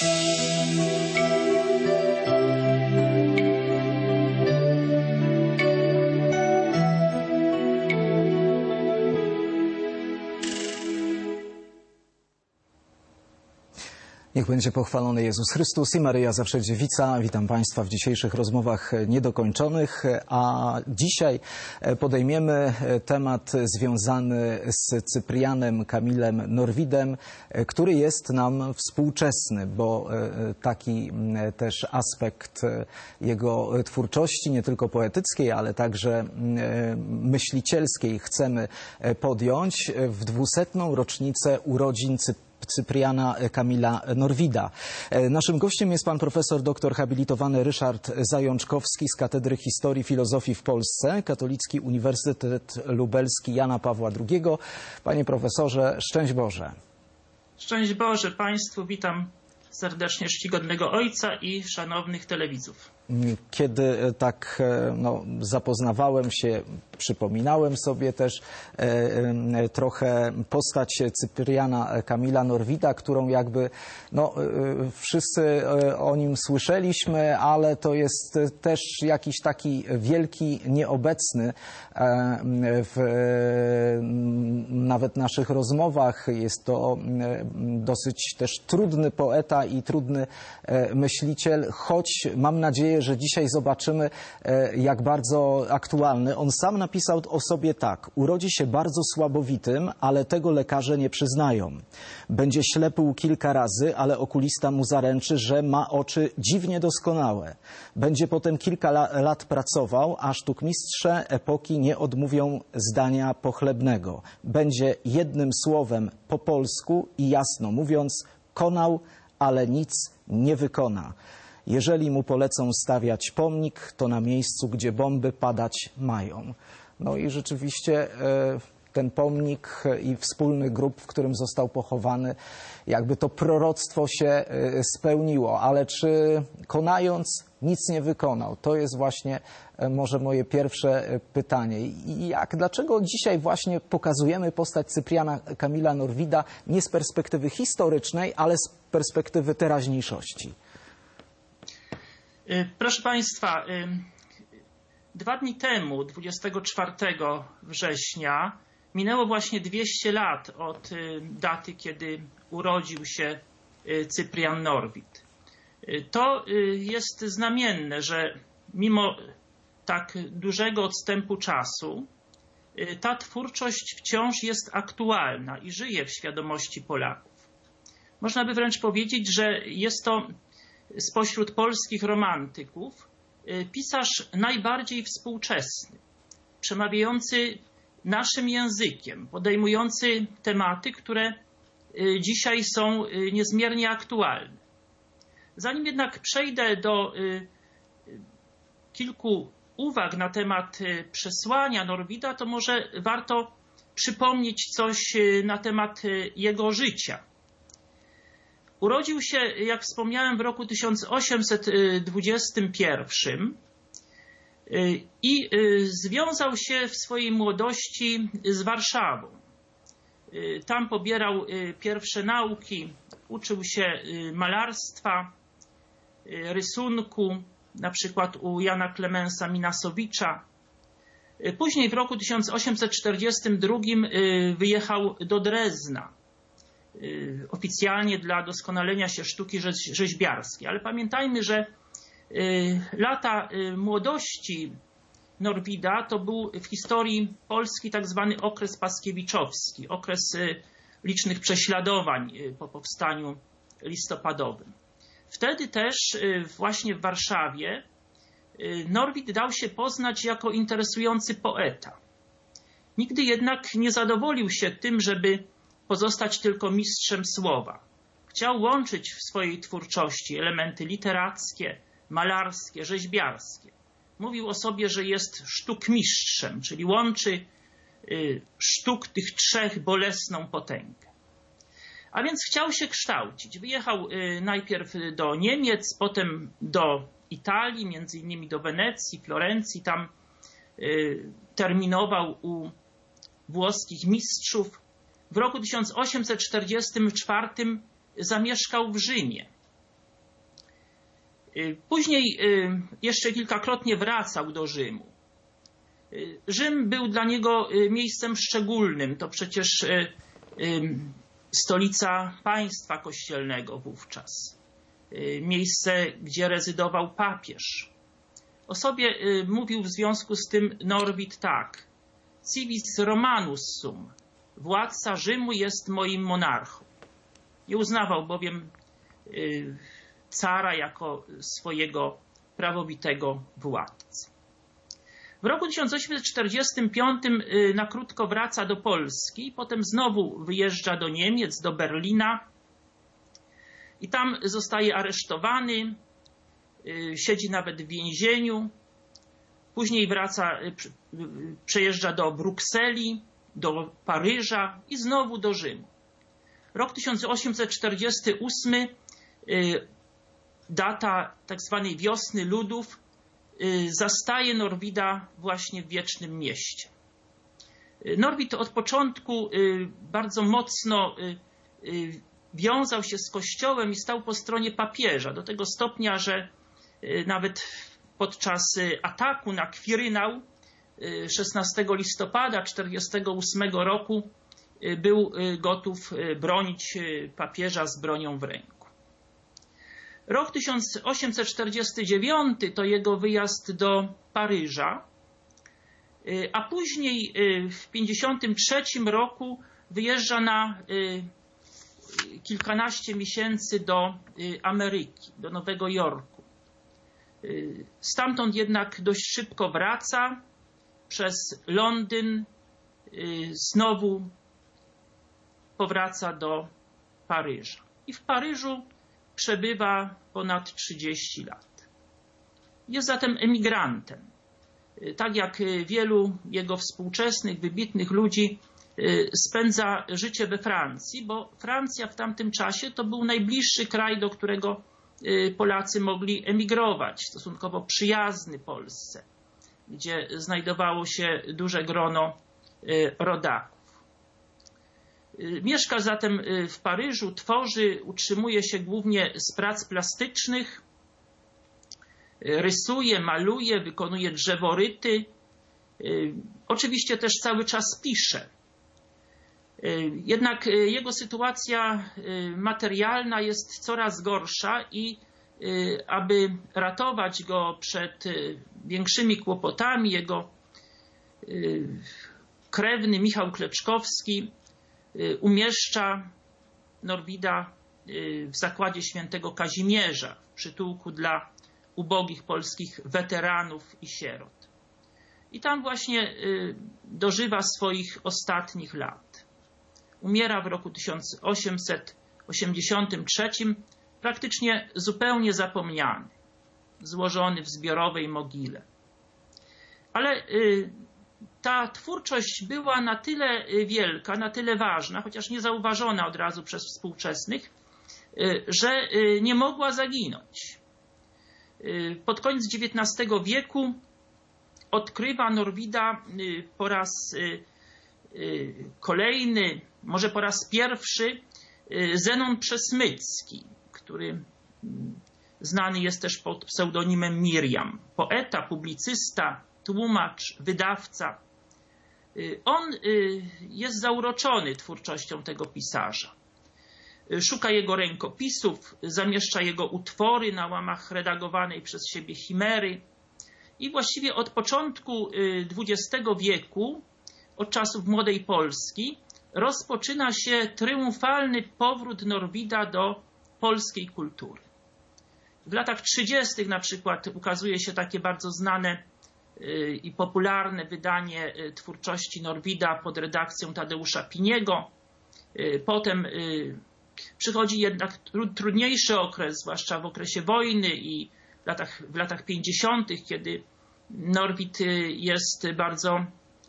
Niech będzie pochwalony Jezus Chrystus i Maryja Zawsze Dziewica. Witam Państwa w dzisiejszych rozmowach niedokończonych, a dzisiaj podejmiemy temat związany z Cyprianem Kamilem Norwidem, który jest nam współczesny, bo taki też aspekt jego twórczości, nie tylko poetyckiej, ale także myślicielskiej chcemy podjąć w 200. rocznicę urodzin Cypriana Kamila Norwida. Naszym gościem jest pan profesor doktor habilitowany Ryszard Zajączkowski z Katedry Historii Filozofii w Polsce, Katolicki Uniwersytet Lubelski Jana Pawła II. Panie profesorze, szczęść Boże. Szczęść Boże Państwu, witam serdecznie czcigodnego Ojca i szanownych telewidzów. Kiedy tak zapoznawałem się, przypominałem sobie też trochę postać Cypriana Kamila Norwida, którą jakby wszyscy o nim słyszeliśmy, ale to jest też jakiś taki wielki, nieobecny w nawet naszych rozmowach. Jest to dosyć też trudny poeta i trudny myśliciel, choć mam nadzieję, że dzisiaj zobaczymy, jak bardzo aktualny. On sam napisał o sobie tak: urodzi się bardzo słabowitym, ale tego lekarze nie przyznają. Będzie ślepł kilka razy, ale okulista mu zaręczy, że ma oczy dziwnie doskonałe. Będzie potem kilka lat pracował, a sztukmistrze epoki nie odmówią zdania pochlebnego. Będzie jednym słowem po polsku i jasno mówiąc konał, ale nic nie wykona. Jeżeli mu polecą stawiać pomnik, to na miejscu, gdzie bomby padać mają. No i rzeczywiście ten pomnik i wspólny grób, w którym został pochowany, jakby to proroctwo się spełniło. Ale czy konając nic nie wykonał? To jest właśnie może moje pierwsze pytanie. Dlaczego dzisiaj właśnie pokazujemy postać Cypriana Kamila Norwida nie z perspektywy historycznej, ale z perspektywy teraźniejszości? Proszę Państwa, 2 dni temu, 24 września, minęło właśnie 200 lat od daty, kiedy urodził się Cyprian Norwid. To jest znamienne, że mimo tak dużego odstępu czasu ta twórczość wciąż jest aktualna i żyje w świadomości Polaków. Można by wręcz powiedzieć, że jest to spośród polskich romantyków pisarz najbardziej współczesny, przemawiający naszym językiem, podejmujący tematy, które dzisiaj są niezmiernie aktualne. Zanim jednak przejdę do kilku uwag na temat przesłania Norwida, to może warto przypomnieć coś na temat jego życia. Urodził się, jak wspomniałem, w roku 1821 i związał się w swojej młodości z Warszawą. Tam pobierał pierwsze nauki, uczył się malarstwa, rysunku, na przykład u Jana Klemensa Minasowicza. Później w roku 1842 wyjechał do Drezna, oficjalnie dla doskonalenia się sztuki rzeźbiarskiej. Ale pamiętajmy, że lata młodości Norwida to był w historii Polski tak zwany okres paskiewiczowski, okres licznych prześladowań po powstaniu listopadowym. Wtedy też właśnie w Warszawie Norwid dał się poznać jako interesujący poeta. Nigdy jednak nie zadowolił się tym, żeby pozostać tylko mistrzem słowa. Chciał łączyć w swojej twórczości elementy literackie, malarskie, rzeźbiarskie. Mówił o sobie, że jest sztukmistrzem, czyli łączy sztuk tych trzech bolesną potęgę. A więc chciał się kształcić. Wyjechał najpierw do Niemiec, potem do Italii, między innymi do Wenecji, Florencji. Tam terminował u włoskich mistrzów. W roku 1844 zamieszkał w Rzymie. Później jeszcze kilkakrotnie wracał do Rzymu. Rzym był dla niego miejscem szczególnym. To przecież stolica państwa kościelnego wówczas. Miejsce, gdzie rezydował papież. O sobie mówił w związku z tym Norwid tak. Civis Romanus sum. Władca Rzymu jest moim monarchą. Nie uznawał bowiem cara jako swojego prawowitego władcy. W roku 1845 na krótko wraca do Polski, potem znowu wyjeżdża do Niemiec, do Berlina i tam zostaje aresztowany, siedzi nawet w więzieniu. Później przejeżdża do Brukseli, do Paryża i znowu do Rzymu. Rok 1848, data tak zwanej wiosny ludów, zastaje Norwida właśnie w Wiecznym Mieście. Norwid od początku bardzo mocno wiązał się z Kościołem i stał po stronie papieża, do tego stopnia, że nawet podczas ataku na Kwirynał 16 listopada 1948 roku był gotów bronić papieża z bronią w ręku. Rok 1849 to jego wyjazd do Paryża, a później w 1953 roku wyjeżdża na kilkanaście miesięcy do Ameryki, do Nowego Jorku. Stamtąd jednak dość szybko wraca przez Londyn, znowu powraca do Paryża. I w Paryżu przebywa ponad 30 lat. Jest zatem emigrantem. Tak jak wielu jego współczesnych, wybitnych ludzi spędza życie we Francji, bo Francja w tamtym czasie to był najbliższy kraj, do którego Polacy mogli emigrować, stosunkowo przyjazny Polsce, gdzie znajdowało się duże grono rodaków. Mieszka zatem w Paryżu, tworzy, utrzymuje się głównie z prac plastycznych, rysuje, maluje, wykonuje drzeworyty, oczywiście też cały czas pisze. Jednak jego sytuacja materialna jest coraz gorsza i aby ratować go przed większymi kłopotami, jego krewny Michał Kleczkowski umieszcza Norwida w zakładzie świętego Kazimierza, w przytułku dla ubogich polskich weteranów i sierot. I tam właśnie dożywa swoich ostatnich lat. Umiera w roku 1883, praktycznie zupełnie zapomniany, złożony w zbiorowej mogile. Ale ta twórczość była na tyle wielka, na tyle ważna, chociaż niezauważona od razu przez współczesnych, że nie mogła zaginąć. Pod koniec XIX wieku odkrywa Norwida po raz kolejny, może po raz pierwszy, Zenon Przesmycki, który znany jest też pod pseudonimem Miriam. Poeta, publicysta, tłumacz, wydawca. On jest zauroczony twórczością tego pisarza. Szuka jego rękopisów, zamieszcza jego utwory na łamach redagowanej przez siebie chimery. I właściwie od początku XX wieku, od czasów Młodej Polski, rozpoczyna się triumfalny powrót Norwida do polskiej kultury. W latach 30. na przykład ukazuje się takie bardzo znane i popularne wydanie twórczości Norwida pod redakcją Tadeusza Piniego. Potem przychodzi jednak trudniejszy okres, zwłaszcza w okresie wojny i w latach 50., kiedy Norwid jest bardzo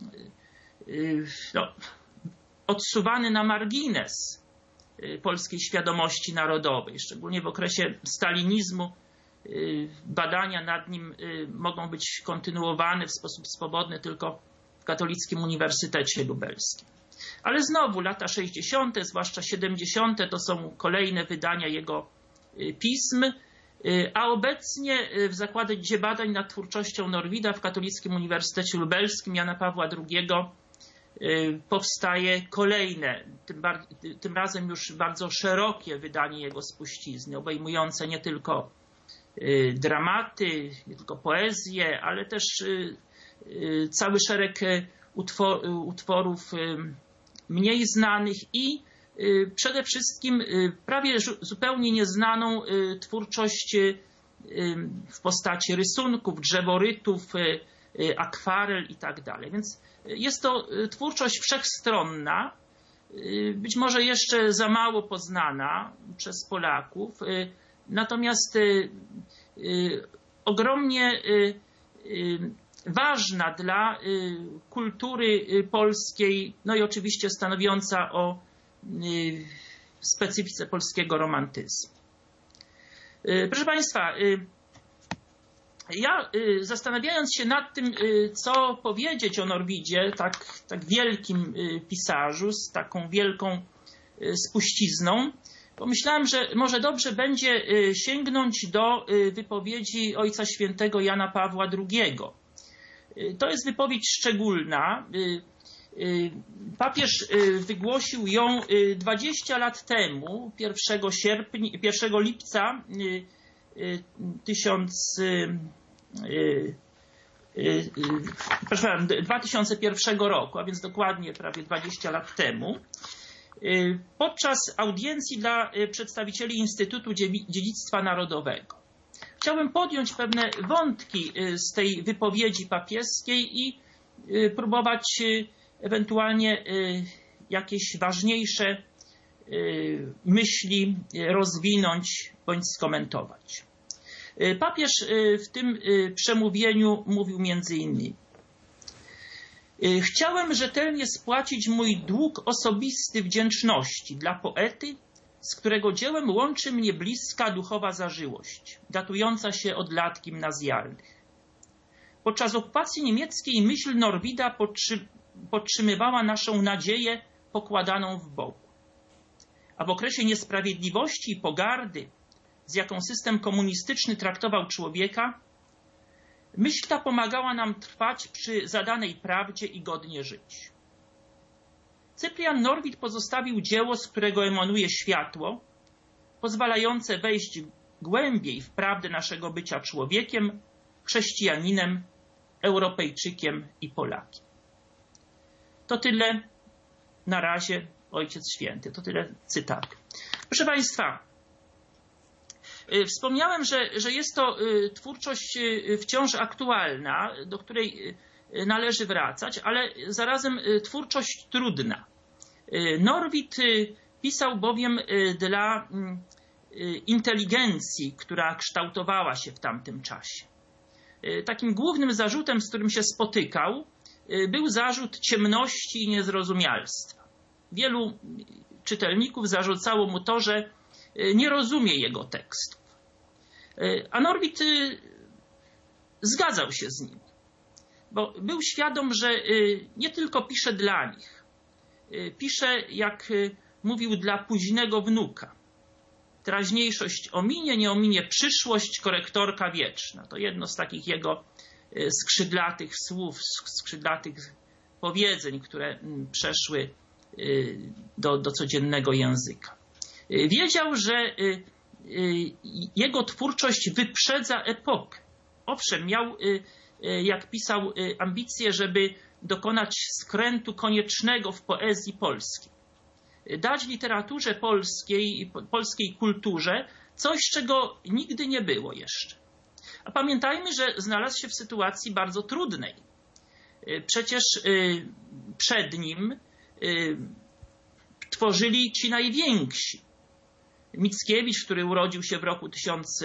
odsuwany na margines polskiej świadomości narodowej. Szczególnie w okresie stalinizmu badania nad nim mogą być kontynuowane w sposób swobodny tylko w Katolickim Uniwersytecie Lubelskim. Ale znowu lata 60., zwłaszcza 70., to są kolejne wydania jego pism. A obecnie w Zakładzie Badań nad Twórczością Norwida w Katolickim Uniwersytecie Lubelskim Jana Pawła II powstaje kolejne, tym razem już bardzo szerokie wydanie jego spuścizny, obejmujące nie tylko dramaty, nie tylko poezję, ale też cały szereg utworów mniej znanych i przede wszystkim prawie zupełnie nieznaną twórczość w postaci rysunków, drzeworytów, akwarel i tak dalej. Więc jest to twórczość wszechstronna, być może jeszcze za mało poznana przez Polaków, natomiast ogromnie ważna dla kultury polskiej, no i oczywiście stanowiąca o specyfice polskiego romantyzmu. Proszę Państwa, ja zastanawiając się nad tym, co powiedzieć o Norwidzie, tak wielkim pisarzu, z taką wielką spuścizną, pomyślałem, że może dobrze będzie sięgnąć do wypowiedzi Ojca Świętego Jana Pawła II. To jest wypowiedź szczególna. Papież wygłosił ją 20 lat temu, 1 lipca 2001 roku, a więc dokładnie prawie 20 lat temu, podczas audiencji dla przedstawicieli Instytutu Dziedzictwa Narodowego. Chciałbym podjąć pewne wątki z tej wypowiedzi papieskiej i próbować ewentualnie jakieś ważniejsze myśli rozwinąć bądź skomentować. Papież w tym przemówieniu mówił między innymi: chciałem rzetelnie spłacić mój dług osobisty wdzięczności dla poety, z którego dziełem łączy mnie bliska duchowa zażyłość, datująca się od lat gimnazjalnych. Podczas okupacji niemieckiej myśl Norwida podtrzymywała naszą nadzieję pokładaną w Bogu. A w okresie niesprawiedliwości i pogardy, z jaką system komunistyczny traktował człowieka, myśl ta pomagała nam trwać przy zadanej prawdzie i godnie żyć. Cyprian Norwid pozostawił dzieło, z którego emanuje światło, pozwalające wejść głębiej w prawdę naszego bycia człowiekiem, chrześcijaninem, Europejczykiem i Polakiem. To tyle na razie, Ojciec Święty. To tyle cytatu. Proszę Państwa, wspomniałem, że jest to twórczość wciąż aktualna, do której należy wracać, ale zarazem twórczość trudna. Norwid pisał bowiem dla inteligencji, która kształtowała się w tamtym czasie. Takim głównym zarzutem, z którym się spotykał, był zarzut ciemności i niezrozumialstwa. Wielu czytelników zarzucało mu to, że nie rozumie jego tekstów. A Norwid zgadzał się z nim, bo był świadom, że nie tylko pisze dla nich. Pisze, jak mówił, dla późnego wnuka. Teraźniejszość ominie, nie ominie przyszłość, korektorka wieczna. To jedno z takich jego skrzydlatych słów, skrzydlatych powiedzeń, które przeszły do codziennego języka. Wiedział, że jego twórczość wyprzedza epokę. Owszem, miał, jak pisał, ambicje, żeby dokonać skrętu koniecznego w poezji polskiej. Dać literaturze polskiej i polskiej kulturze coś, czego nigdy nie było jeszcze. A pamiętajmy, że znalazł się w sytuacji bardzo trudnej. Przecież przed nim tworzyli ci najwięksi. Mickiewicz, który urodził się w roku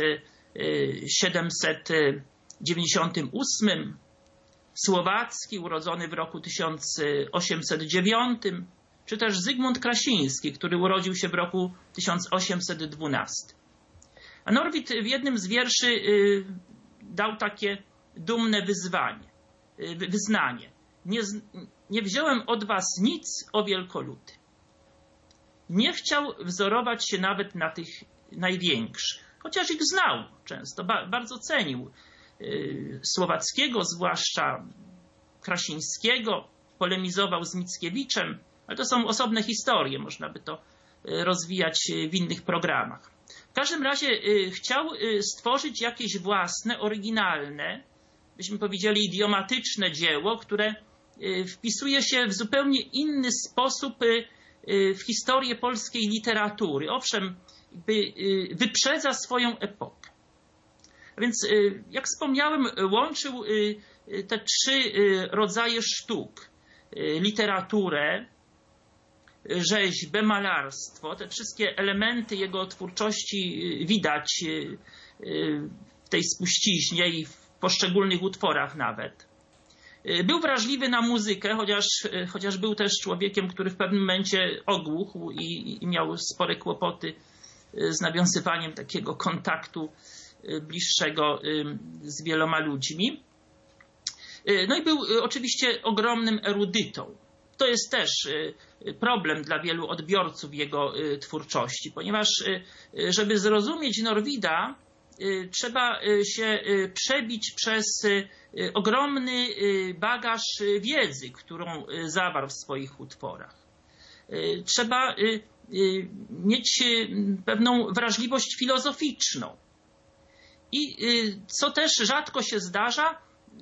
1798, Słowacki, urodzony w roku 1809, czy też Zygmunt Krasiński, który urodził się w roku 1812. A Norwid w jednym z wierszy dał takie dumne wyznanie. Nie wziąłem od was nic, o wielkoludy. Nie chciał wzorować się nawet na tych największych. chociaż ich znał często, bardzo cenił. Słowackiego, zwłaszcza Krasińskiego, polemizował z Mickiewiczem, ale to są osobne historie, można by to rozwijać w innych programach. W każdym razie chciał stworzyć jakieś własne, oryginalne, byśmy powiedzieli idiomatyczne dzieło, które wpisuje się w zupełnie inny sposób w historię polskiej literatury. Owszem, wyprzedza swoją epokę. A więc, jak wspomniałem, łączył te trzy rodzaje sztuk. Literaturę, rzeźbę, malarstwo. Te wszystkie elementy jego twórczości widać w tej spuściźnie i w poszczególnych utworach nawet. Był wrażliwy na muzykę, chociaż był też człowiekiem, który w pewnym momencie ogłuchł i miał spore kłopoty z nawiązywaniem takiego kontaktu bliższego z wieloma ludźmi. No i był oczywiście ogromnym erudytą. To jest też problem dla wielu odbiorców jego twórczości, ponieważ żeby zrozumieć Norwida, trzeba się przebić przez ogromny bagaż wiedzy, którą zawarł w swoich utworach. Trzeba mieć pewną wrażliwość filozoficzną. I co też rzadko się zdarza,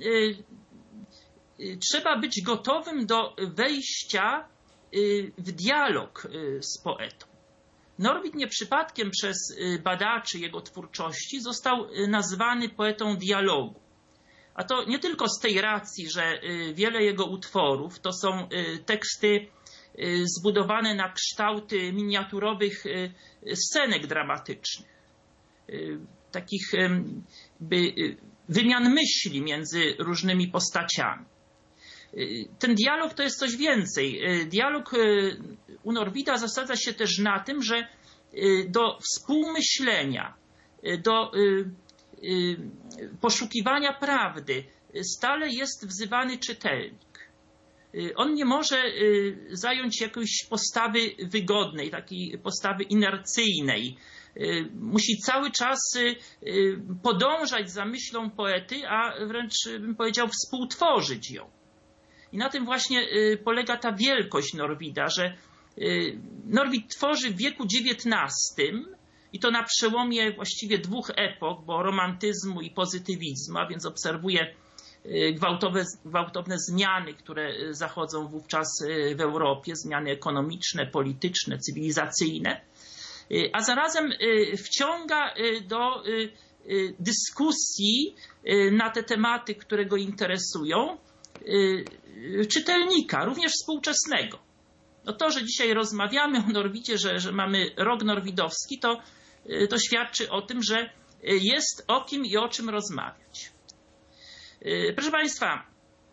trzeba być gotowym do wejścia w dialog z poetą. Norwid nie przypadkiem przez badaczy jego twórczości został nazwany poetą dialogu. A to nie tylko z tej racji, że wiele jego utworów to są teksty zbudowane na kształty miniaturowych scenek dramatycznych, takich wymian myśli między różnymi postaciami. Ten dialog to jest coś więcej. Dialog u Norwida zasadza się też na tym, że do współmyślenia, do poszukiwania prawdy stale jest wzywany czytelnik. On nie może zająć jakiejś postawy wygodnej, takiej postawy inercyjnej. Musi cały czas podążać za myślą poety, a wręcz bym powiedział współtworzyć ją. I na tym właśnie polega ta wielkość Norwida, że Norwid tworzy w wieku XIX i to na przełomie właściwie dwóch epok, bo romantyzmu i pozytywizmu, a więc obserwuje gwałtowne zmiany, które zachodzą wówczas w Europie, zmiany ekonomiczne, polityczne, cywilizacyjne, a zarazem wciąga do dyskusji na te tematy, które go interesują, czytelnika, również współczesnego. No to, że dzisiaj rozmawiamy o Norwidzie, że mamy rok norwidowski, to świadczy o tym, że jest o kim i o czym rozmawiać. Proszę Państwa,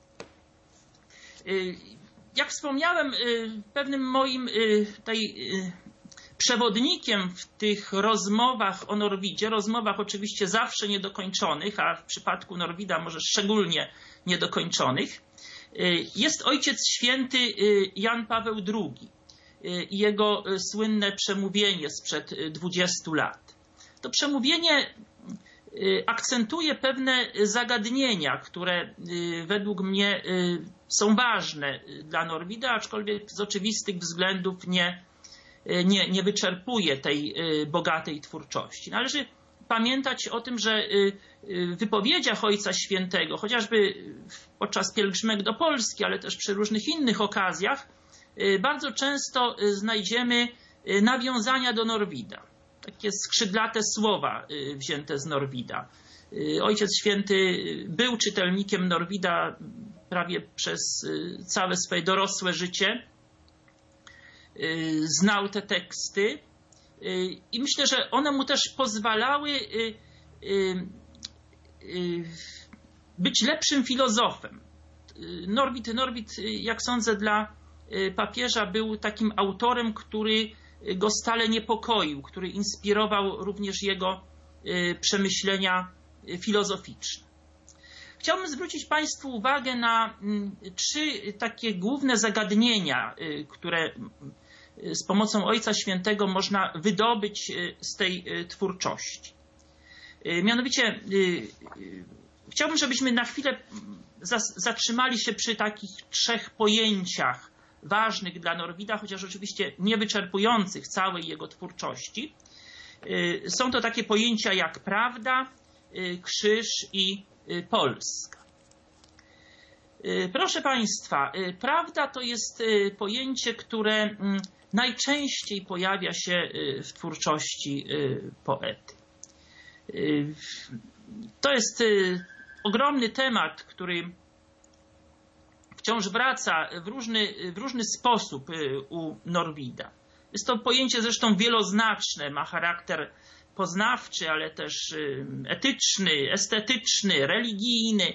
jak wspomniałem, pewnym moim przewodnikiem w tych rozmowach o Norwidzie, rozmowach oczywiście zawsze niedokończonych, a w przypadku Norwida może szczególnie niedokończonych, jest Ojciec Święty Jan Paweł II i jego słynne przemówienie sprzed 20 lat. To przemówienie akcentuje pewne zagadnienia, które według mnie są ważne dla Norwida, aczkolwiek z oczywistych względów nie wyczerpuje tej bogatej twórczości. Należy pamiętać o tym, że w wypowiedziach Ojca Świętego, chociażby podczas pielgrzymek do Polski, ale też przy różnych innych okazjach, bardzo często znajdziemy nawiązania do Norwida. Takie skrzydlate słowa wzięte z Norwida. Ojciec Święty był czytelnikiem Norwida prawie przez całe swoje dorosłe życie. Znał te teksty i myślę, że one mu też pozwalały być lepszym filozofem. Norwid, jak sądzę, dla papieża był takim autorem, który go stale niepokoił, który inspirował również jego przemyślenia filozoficzne. Chciałbym zwrócić Państwu uwagę na 3 takie główne zagadnienia, które z pomocą Ojca Świętego można wydobyć z tej twórczości. Mianowicie chciałbym, żebyśmy na chwilę zatrzymali się przy takich 3 pojęciach ważnych dla Norwida, chociaż oczywiście niewyczerpujących całej jego twórczości. Są to takie pojęcia jak prawda, krzyż i Polska. Proszę Państwa, prawda to jest pojęcie, które najczęściej pojawia się w twórczości poety. To jest ogromny temat, który wciąż wraca w różny sposób u Norwida. Jest to pojęcie zresztą wieloznaczne, ma charakter poznawczy, ale też etyczny, estetyczny, religijny.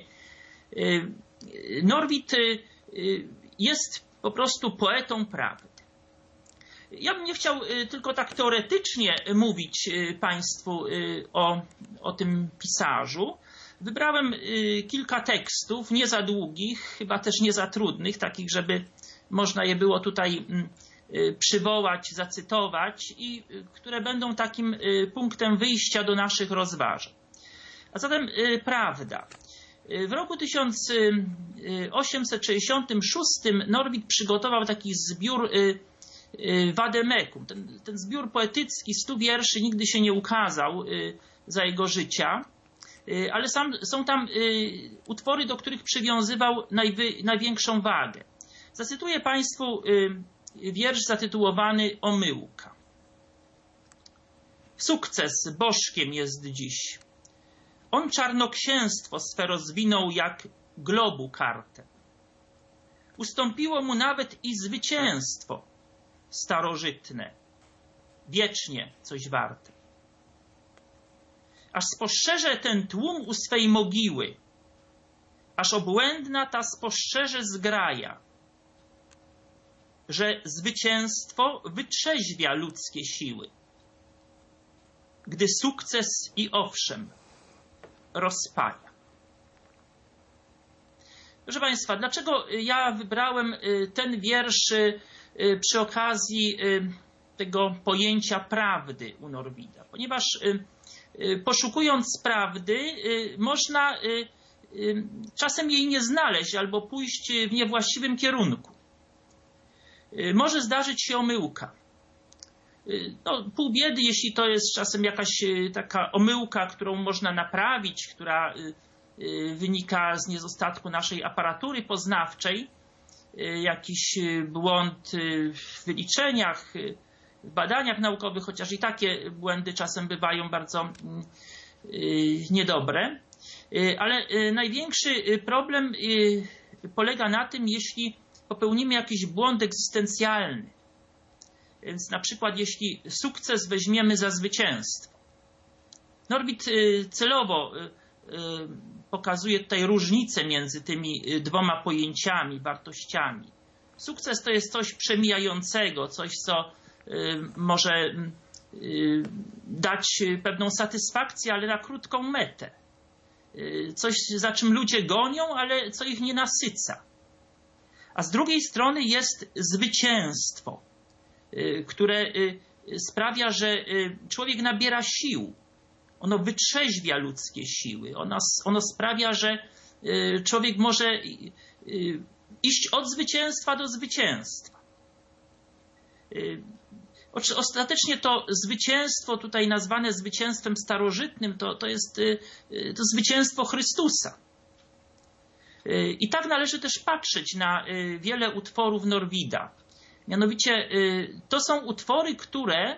Norwid jest po prostu poetą prawdy. Ja bym nie chciał tylko tak teoretycznie mówić Państwu o tym pisarzu. Wybrałem kilka tekstów, nie za długich, chyba też nie za trudnych, takich, żeby można je było tutaj przywołać, zacytować i które będą takim punktem wyjścia do naszych rozważań. A zatem prawda. W roku 1866 Norwid przygotował taki zbiór Vademekum. Ten zbiór poetycki 100 wierszy nigdy się nie ukazał za jego życia, ale są tam utwory, do których przywiązywał największą wagę. Zacytuję Państwu wiersz zatytułowany Omyłka. Sukces bożkiem jest dziś. On czarnoksięstwo swe rozwinął jak globu kartę. Ustąpiło mu nawet i zwycięstwo starożytne, wiecznie coś warte. Aż spostrzeże ten tłum u swej mogiły, aż obłędna ta spostrzeże zgraja, że zwycięstwo wytrzeźwia ludzkie siły, gdy sukces i owszem rozpaja. Proszę Państwa, dlaczego ja wybrałem ten wiersz przy okazji tego pojęcia prawdy u Norwida? Ponieważ poszukując prawdy można czasem jej nie znaleźć albo pójść w niewłaściwym kierunku. Może zdarzyć się omyłka. No, pół biedy, jeśli to jest czasem jakaś taka omyłka, którą można naprawić, która wynika z niedostatku naszej aparatury poznawczej, jakiś błąd w wyliczeniach, w badaniach naukowych, chociaż i takie błędy czasem bywają bardzo niedobre. Ale największy problem polega na tym, jeśli popełnimy jakiś błąd egzystencjalny. Więc na przykład jeśli sukces weźmiemy za zwycięstwo. Norwid celowo pokazuje tutaj różnicę między tymi dwoma pojęciami, wartościami. Sukces to jest coś przemijającego, coś, co może dać pewną satysfakcję, ale na krótką metę. Coś, za czym ludzie gonią, ale co ich nie nasyca. A z drugiej strony jest zwycięstwo, które sprawia, że człowiek nabiera sił. Ono wytrzeźwia ludzkie siły. Ono sprawia, że człowiek może iść od zwycięstwa do zwycięstwa. Ostatecznie to zwycięstwo, tutaj nazwane zwycięstwem starożytnym, to jest to zwycięstwo Chrystusa. I tak należy też patrzeć na wiele utworów Norwida. Mianowicie to są utwory, które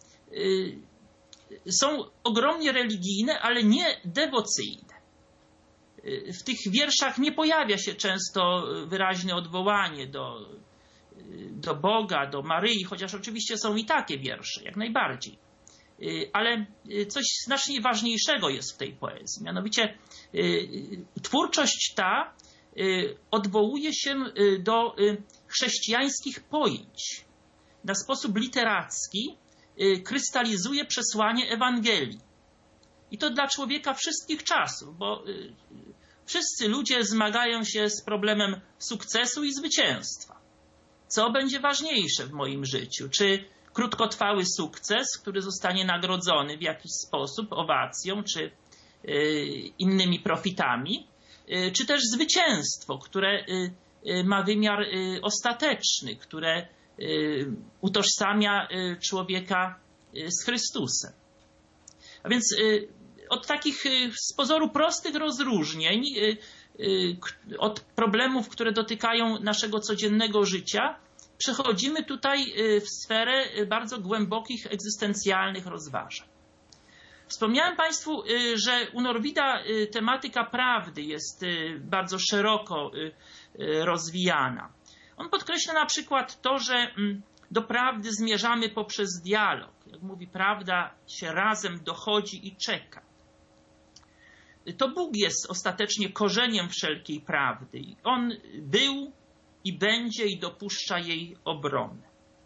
są ogromnie religijne, ale nie dewocyjne. W tych wierszach nie pojawia się często wyraźne odwołanie do Boga, do Maryi, chociaż oczywiście są i takie wiersze, jak najbardziej. Ale coś znacznie ważniejszego jest w tej poezji. Mianowicie twórczość ta odwołuje się do chrześcijańskich pojęć. Na sposób literacki krystalizuje przesłanie Ewangelii. I to dla człowieka wszystkich czasów, bo wszyscy ludzie zmagają się z problemem sukcesu i zwycięstwa. Co będzie ważniejsze w moim życiu? Czy krótkotrwały sukces, który zostanie nagrodzony w jakiś sposób owacją czy innymi profitami, czy też zwycięstwo, które ma wymiar ostateczny, które utożsamia człowieka z Chrystusem. A więc od takich z pozoru prostych rozróżnień, od problemów, które dotykają naszego codziennego życia, przechodzimy tutaj w sferę bardzo głębokich, egzystencjalnych rozważań. Wspomniałem Państwu, że u Norwida tematyka prawdy jest bardzo szeroko rozwijana. On podkreśla na przykład to, że do prawdy zmierzamy poprzez dialog. Jak mówi, prawda się razem dochodzi i czeka. To Bóg jest ostatecznie korzeniem wszelkiej prawdy. On był i będzie i dopuszcza jej obronę.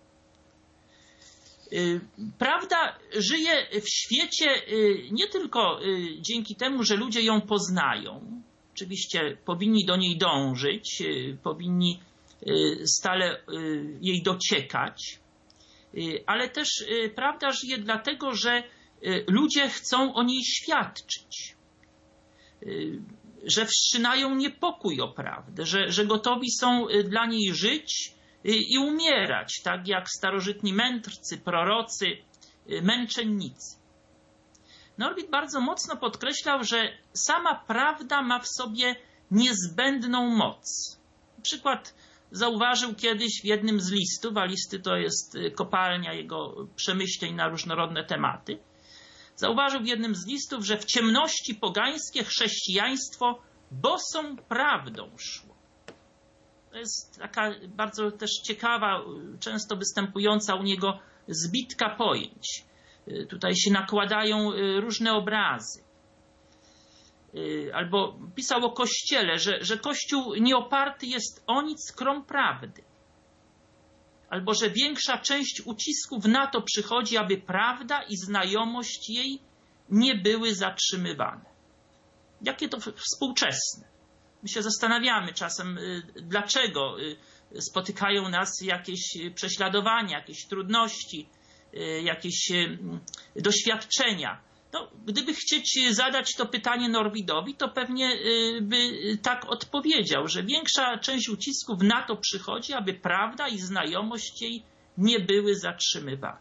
Prawda żyje w świecie nie tylko dzięki temu, że ludzie ją poznają. Oczywiście powinni do niej dążyć, powinni stale jej dociekać, ale też prawda żyje dlatego, że ludzie chcą o niej świadczyć, że wszczynają niepokój o prawdę, że gotowi są dla niej żyć i umierać, tak jak starożytni mędrcy, prorocy, męczennicy. Norwid bardzo mocno podkreślał, że sama prawda ma w sobie niezbędną moc. Na przykład zauważył kiedyś w jednym z listów, a listy to jest kopalnia jego przemyśleń na różnorodne tematy, zauważył w jednym z listów, że w ciemności pogańskie chrześcijaństwo bosą prawdą szło. To jest taka bardzo też ciekawa, często występująca u niego zbitka pojęć. Tutaj się nakładają różne obrazy. Albo pisał o Kościele, że Kościół nie oparty jest o nic krom prawdy. Albo że większa część ucisków na to przychodzi, aby prawda i znajomość jej nie były zatrzymywane. Jakie to współczesne. My się zastanawiamy czasem, dlaczego spotykają nas jakieś prześladowania, jakieś trudności, jakieś doświadczenia. No, gdyby chcieć zadać to pytanie Norwidowi, to pewnie by tak odpowiedział, że większa część ucisków na to przychodzi, aby prawda i znajomość jej nie były zatrzymywane.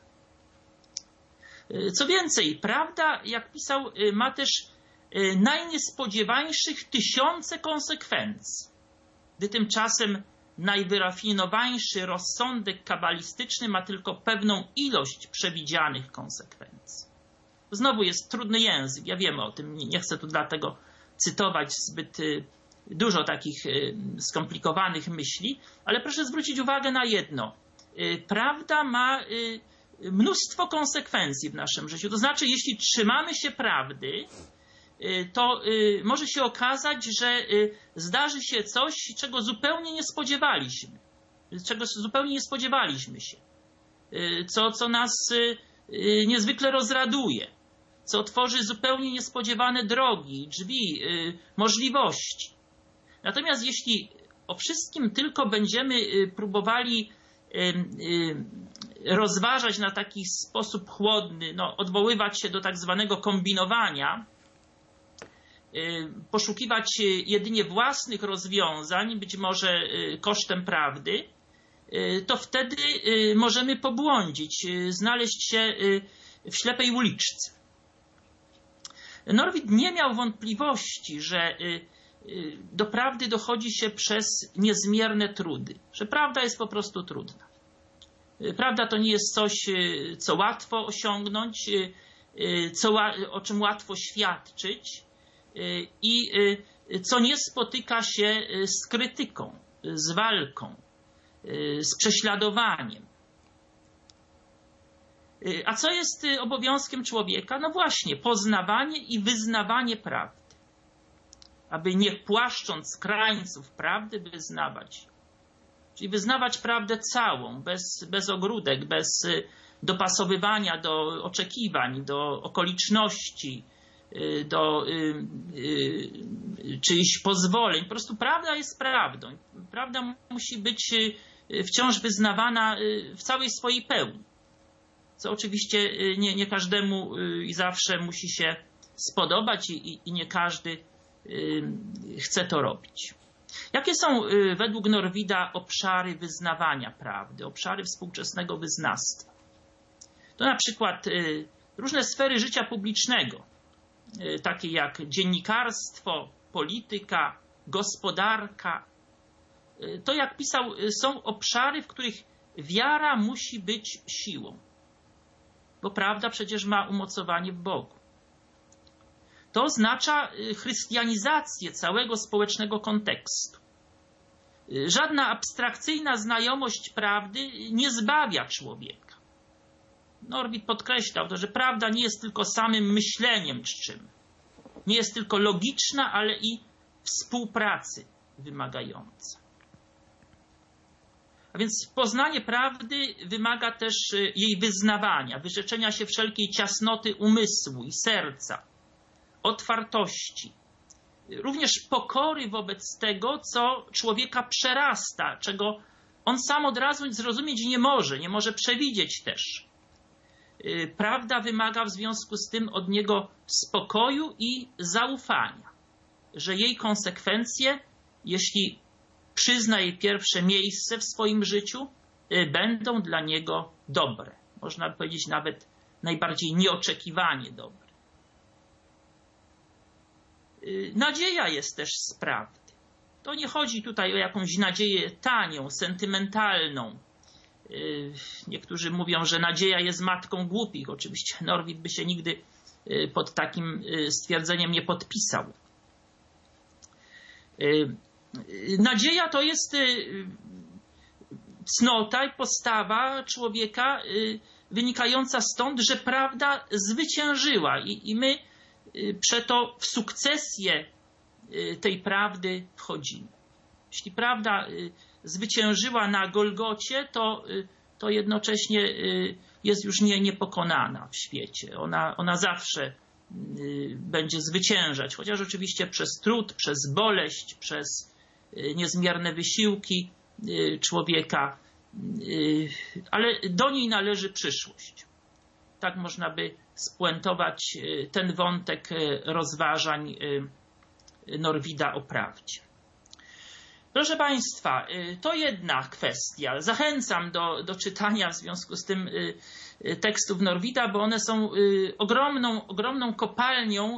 Co więcej, prawda, jak pisał, ma też najniespodziewańszych tysiące konsekwencji, gdy tymczasem najwyrafinowańszy rozsądek kabalistyczny ma tylko pewną ilość przewidzianych konsekwencji. Znowu jest trudny język, ja wiem o tym, nie chcę tu dlatego cytować zbyt dużo takich skomplikowanych myśli, ale proszę zwrócić uwagę na jedno. Prawda ma mnóstwo konsekwencji w naszym życiu. To znaczy, jeśli trzymamy się prawdy, to może się okazać, że zdarzy się coś, czego zupełnie nie spodziewaliśmy się, co nas niezwykle rozraduje, co otworzy zupełnie niespodziewane drogi, drzwi, możliwości. Natomiast jeśli o wszystkim tylko będziemy próbowali rozważać na taki sposób chłodny, odwoływać się do tak zwanego kombinowania, poszukiwać jedynie własnych rozwiązań, być może kosztem prawdy, to wtedy możemy pobłądzić, znaleźć się w ślepej uliczce. Norwid nie miał wątpliwości, że do prawdy dochodzi się przez niezmierne trudy, że prawda jest po prostu trudna. Prawda to nie jest coś, co łatwo osiągnąć, o czym łatwo świadczyć i co nie spotyka się z krytyką, z walką, z prześladowaniem. A co jest obowiązkiem człowieka? No właśnie, poznawanie i wyznawanie prawdy. Aby nie płaszcząc krańców prawdy wyznawać. Czyli wyznawać prawdę całą, bez ogródek, bez dopasowywania do oczekiwań, do okoliczności, do czyichś pozwoleń. Po prostu prawda jest prawdą. Prawda musi być wciąż wyznawana w całej swojej pełni. co oczywiście nie każdemu i zawsze musi się spodobać i nie każdy chce to robić. Jakie są według Norwida obszary wyznawania prawdy, obszary współczesnego wyznawstwa? To na przykład różne sfery życia publicznego, takie jak dziennikarstwo, polityka, gospodarka. To, jak pisał, są obszary, w których wiara musi być siłą, bo prawda przecież ma umocowanie w Bogu. To oznacza chrystianizację całego społecznego kontekstu. Żadna abstrakcyjna znajomość prawdy nie zbawia człowieka. Norwid podkreślał to, że prawda nie jest tylko samym myśleniem czczym. Nie jest tylko logiczna, ale i współpracy wymagająca. A więc poznanie prawdy wymaga też jej wyznawania, wyrzeczenia się wszelkiej ciasnoty umysłu i serca, otwartości, również pokory wobec tego, co człowieka przerasta, czego on sam od razu zrozumieć nie może przewidzieć też. Prawda wymaga w związku z tym od niego spokoju i zaufania, że jej konsekwencje, jeśli przyzna jej pierwsze miejsce w swoim życiu, będą dla niego dobre. Można by powiedzieć nawet najbardziej nieoczekiwanie dobre. Nadzieja jest też z prawdy. To nie chodzi tutaj o jakąś nadzieję tanią, sentymentalną. Niektórzy mówią, że nadzieja jest matką głupich. Oczywiście Norwid by się nigdy pod takim stwierdzeniem nie podpisał. Nadzieja to jest cnota i postawa człowieka wynikająca stąd, że prawda zwyciężyła i my przeto w sukcesję tej prawdy wchodzimy. Jeśli prawda zwyciężyła na Golgocie, to jednocześnie jest już niepokonana w świecie. Ona zawsze będzie zwyciężać, chociaż oczywiście przez trud, przez boleść, przez niezmierne wysiłki człowieka, ale do niej należy przyszłość. Tak można by spuentować ten wątek rozważań Norwida o prawdzie. Proszę Państwa, to jedna kwestia. Zachęcam do czytania w związku z tym tekstów Norwida, bo one są ogromną kopalnią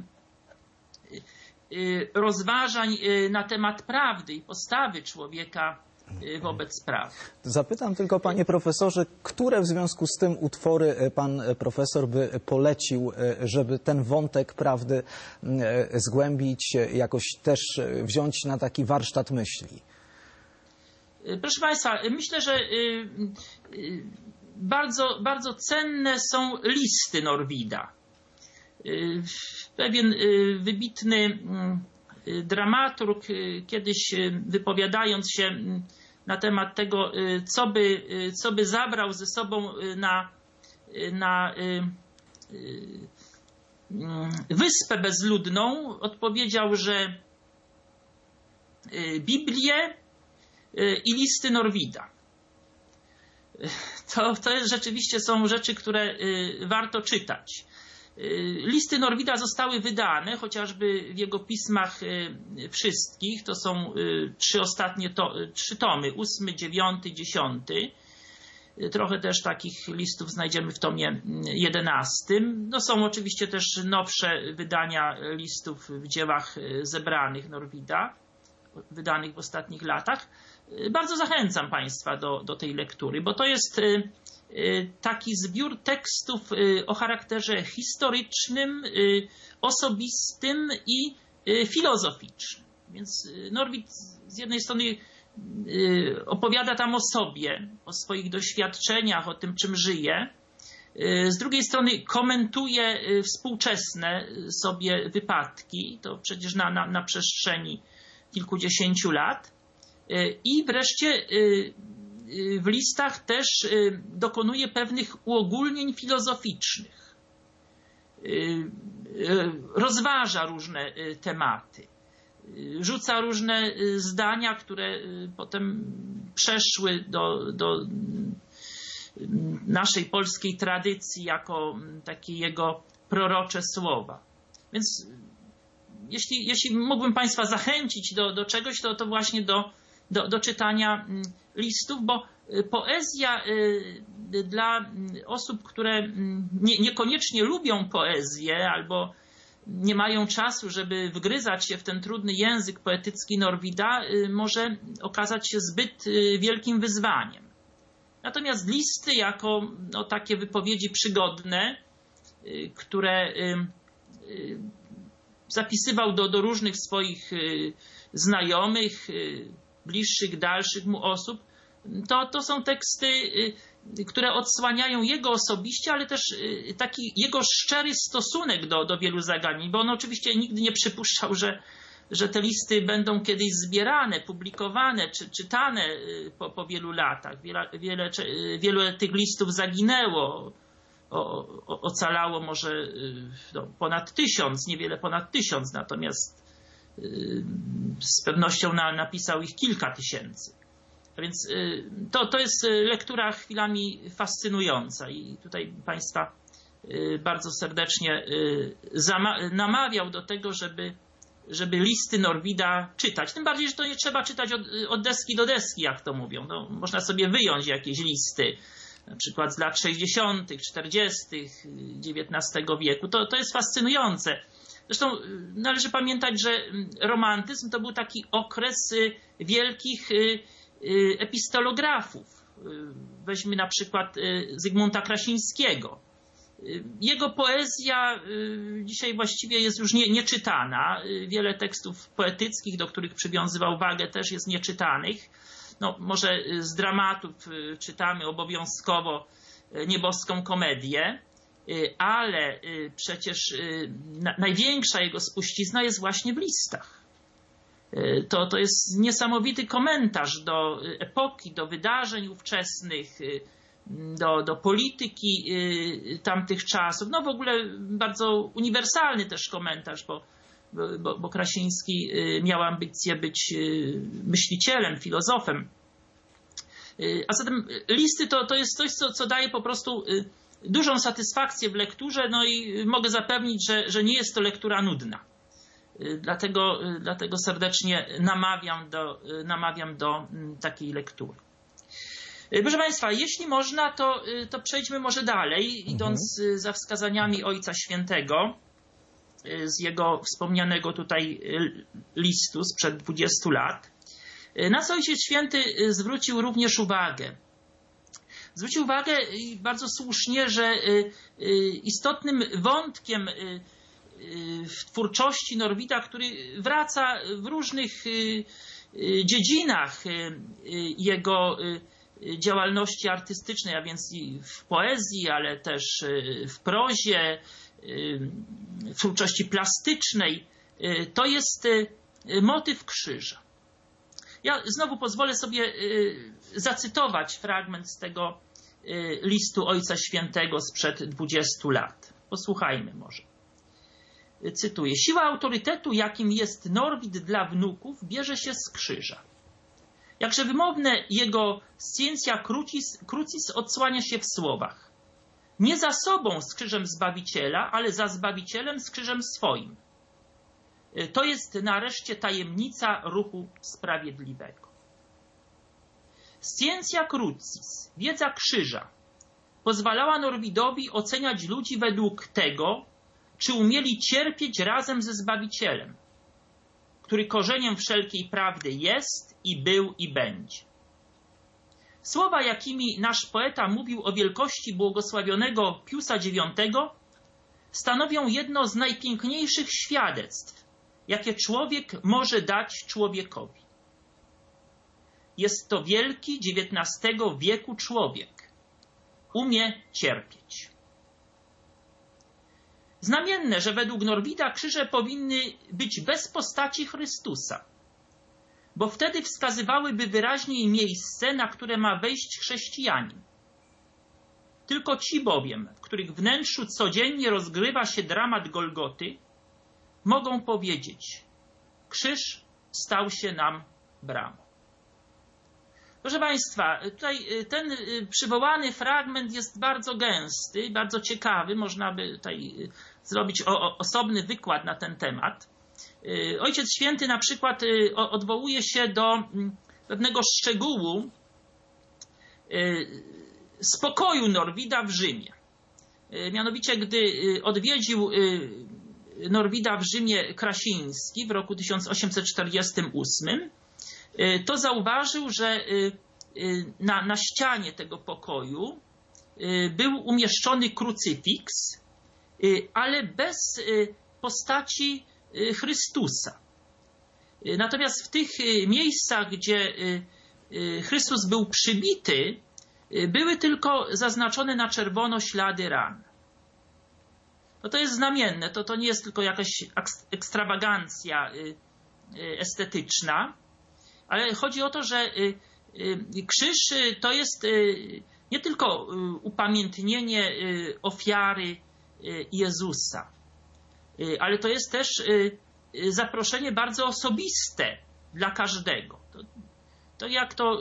rozważań na temat prawdy i postawy człowieka wobec prawa. Zapytam tylko, panie profesorze, które w związku z tym utwory pan profesor by polecił, żeby ten wątek prawdy zgłębić, jakoś też wziąć na taki warsztat myśli? Proszę Państwa, myślę, że bardzo cenne są listy Norwida. Pewien wybitny dramaturg kiedyś wypowiadając się na temat tego, co by zabrał ze sobą na wyspę bezludną, odpowiedział, że Biblię i listy Norwida. To jest rzeczywiście są rzeczy, które warto czytać. Listy Norwida zostały wydane, chociażby w jego pismach wszystkich, to są trzy tomy, 8, 9, 10. Trochę też takich listów znajdziemy w tomie 11. No są oczywiście też nowsze wydania listów w dziełach zebranych Norwida, wydanych w ostatnich latach. Bardzo zachęcam Państwa do tej lektury, bo to jest taki zbiór tekstów o charakterze historycznym, osobistym i filozoficznym. Więc Norwid z jednej strony opowiada tam o sobie, o swoich doświadczeniach, o tym, czym żyje. Z drugiej strony komentuje współczesne sobie wypadki, to przecież na przestrzeni kilkudziesięciu lat. I wreszcie w listach też dokonuje pewnych uogólnień filozoficznych. Rozważa różne tematy. Rzuca różne zdania, które potem przeszły naszej polskiej tradycji jako takie jego prorocze słowa. Więc jeśli mógłbym Państwa zachęcić do czegoś, to właśnie do czytania listów, bo poezja dla osób, które niekoniecznie lubią poezję albo nie mają czasu, żeby wgryzać się w ten trudny język poetycki Norwida, może okazać się zbyt wielkim wyzwaniem. Natomiast listy jako takie wypowiedzi przygodne, które zapisywał do różnych swoich znajomych, bliższych, dalszych mu osób, to są teksty, które odsłaniają jego osobiście, ale też taki jego szczery stosunek do wielu zagadnień, bo on oczywiście nigdy nie przypuszczał, że te listy będą kiedyś zbierane, publikowane czy czytane po wielu latach. Wiele tych listów zaginęło, ocalało może ponad 1000, niewiele ponad 1000, natomiast z pewnością napisał ich kilka tysięcy. A więc to jest lektura chwilami fascynująca i tutaj Państwa bardzo serdecznie namawiał do tego, żeby listy Norwida czytać. Tym bardziej, że to nie trzeba czytać od deski do deski, jak to mówią. No, można sobie wyjąć jakieś listy, na przykład z lat 60., 40. XIX wieku. To jest fascynujące. Zresztą należy pamiętać, że romantyzm to był taki okres wielkich epistolografów. Weźmy na przykład Zygmunta Krasińskiego. Jego poezja dzisiaj właściwie jest już nieczytana. Wiele tekstów poetyckich, do których przywiązywał wagę, też jest nieczytanych. No, może z dramatów czytamy obowiązkowo Nieboską komedię, ale przecież największa jego spuścizna jest właśnie w listach. To jest niesamowity komentarz do epoki, do wydarzeń ówczesnych, do polityki tamtych czasów. No w ogóle bardzo uniwersalny też komentarz, bo Krasiński miał ambicje być myślicielem, filozofem. A zatem listy to jest coś, co daje po prostu dużą satysfakcję w lekturze, no i mogę zapewnić, że nie jest to lektura nudna. Dlatego serdecznie namawiam do takiej lektury. Proszę Państwa, jeśli można, to przejdźmy może dalej, idąc za wskazaniami Ojca Świętego, z jego wspomnianego tutaj listu sprzed 20 lat. Na co Ojciec Święty zwrócił również uwagę. Zwrócił uwagę bardzo słusznie, że istotnym wątkiem w twórczości Norwida, który wraca w różnych dziedzinach jego działalności artystycznej, a więc i w poezji, ale też w prozie, w twórczości plastycznej, to jest motyw krzyża. Ja znowu pozwolę sobie zacytować fragment z tego listu Ojca Świętego sprzed 20 lat. Posłuchajmy może. Cytuję. Siła autorytetu, jakim jest Norwid dla wnuków, bierze się z krzyża. Jakże wymowne jego scientia crucis odsłania się w słowach. Nie za sobą z krzyżem Zbawiciela, ale za Zbawicielem z krzyżem swoim. To jest nareszcie tajemnica ruchu sprawiedliwego. Scientia crucis, wiedza krzyża, pozwalała Norwidowi oceniać ludzi według tego, czy umieli cierpieć razem ze Zbawicielem, który korzeniem wszelkiej prawdy jest i był i będzie. Słowa, jakimi nasz poeta mówił o wielkości błogosławionego Piusa IX, stanowią jedno z najpiękniejszych świadectw, jakie człowiek może dać człowiekowi. Jest to wielki XIX wieku człowiek. Umie cierpieć. Znamienne, że według Norwida krzyże powinny być bez postaci Chrystusa, bo wtedy wskazywałyby wyraźniej miejsce, na które ma wejść chrześcijanin. Tylko ci bowiem, w których wnętrzu codziennie rozgrywa się dramat Golgoty, mogą powiedzieć: krzyż stał się nam bramą. Proszę Państwa, tutaj ten przywołany fragment jest bardzo gęsty, bardzo ciekawy. Można by tutaj zrobić osobny wykład na ten temat. Ojciec Święty na przykład odwołuje się do pewnego szczegółu spokoju Norwida w Rzymie. Mianowicie, gdy odwiedził Norwida w Rzymie Krasiński w roku 1848, to zauważył, że na ścianie tego pokoju był umieszczony krucyfiks, ale bez postaci Chrystusa. Natomiast w tych miejscach, gdzie Chrystus był przybity, były tylko zaznaczone na czerwono ślady ran. No to jest znamienne, to nie jest tylko jakaś ekstrawagancja estetyczna, ale chodzi o to, że krzyż to jest nie tylko upamiętnienie ofiary Jezusa, ale to jest też zaproszenie bardzo osobiste dla każdego. To jak to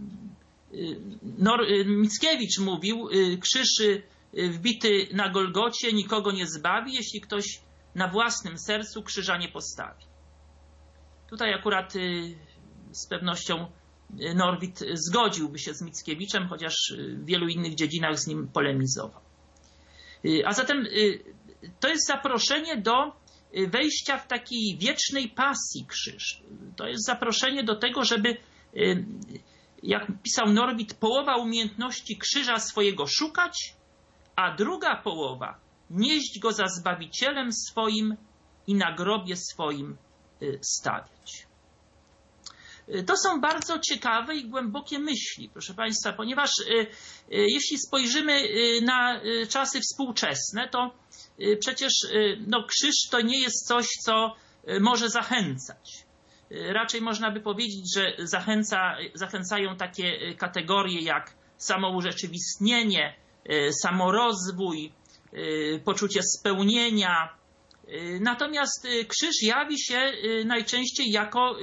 Mickiewicz mówił, krzyż wbity na Golgocie nikogo nie zbawi, jeśli ktoś na własnym sercu krzyża nie postawi. Tutaj akurat z pewnością Norwid zgodziłby się z Mickiewiczem, chociaż w wielu innych dziedzinach z nim polemizował. A zatem to jest zaproszenie do wejścia w takiej wiecznej pasji krzyż. To jest zaproszenie do tego, żeby, jak pisał Norwid, połowa umiejętności krzyża swojego szukać, a druga połowa nieść go za Zbawicielem swoim i na grobie swoim stawiać. To są bardzo ciekawe i głębokie myśli, proszę Państwa, ponieważ jeśli spojrzymy na czasy współczesne, to przecież krzyż to nie jest coś, co może zachęcać. Raczej można by powiedzieć, że zachęcają takie kategorie jak samourzeczywistnienie, samorozwój, poczucie spełnienia. Natomiast krzyż jawi się najczęściej jako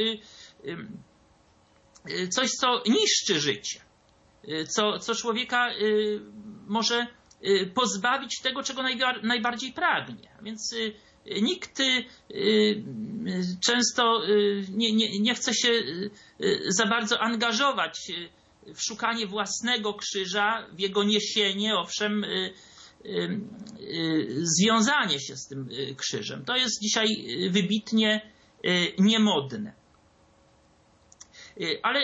coś, co niszczy życie, co człowieka może pozbawić tego, czego najbardziej pragnie. A więc nikt często nie chce się za bardzo angażować w szukanie własnego krzyża, w jego niesienie, owszem, związanie się z tym krzyżem. To jest dzisiaj wybitnie niemodne. Ale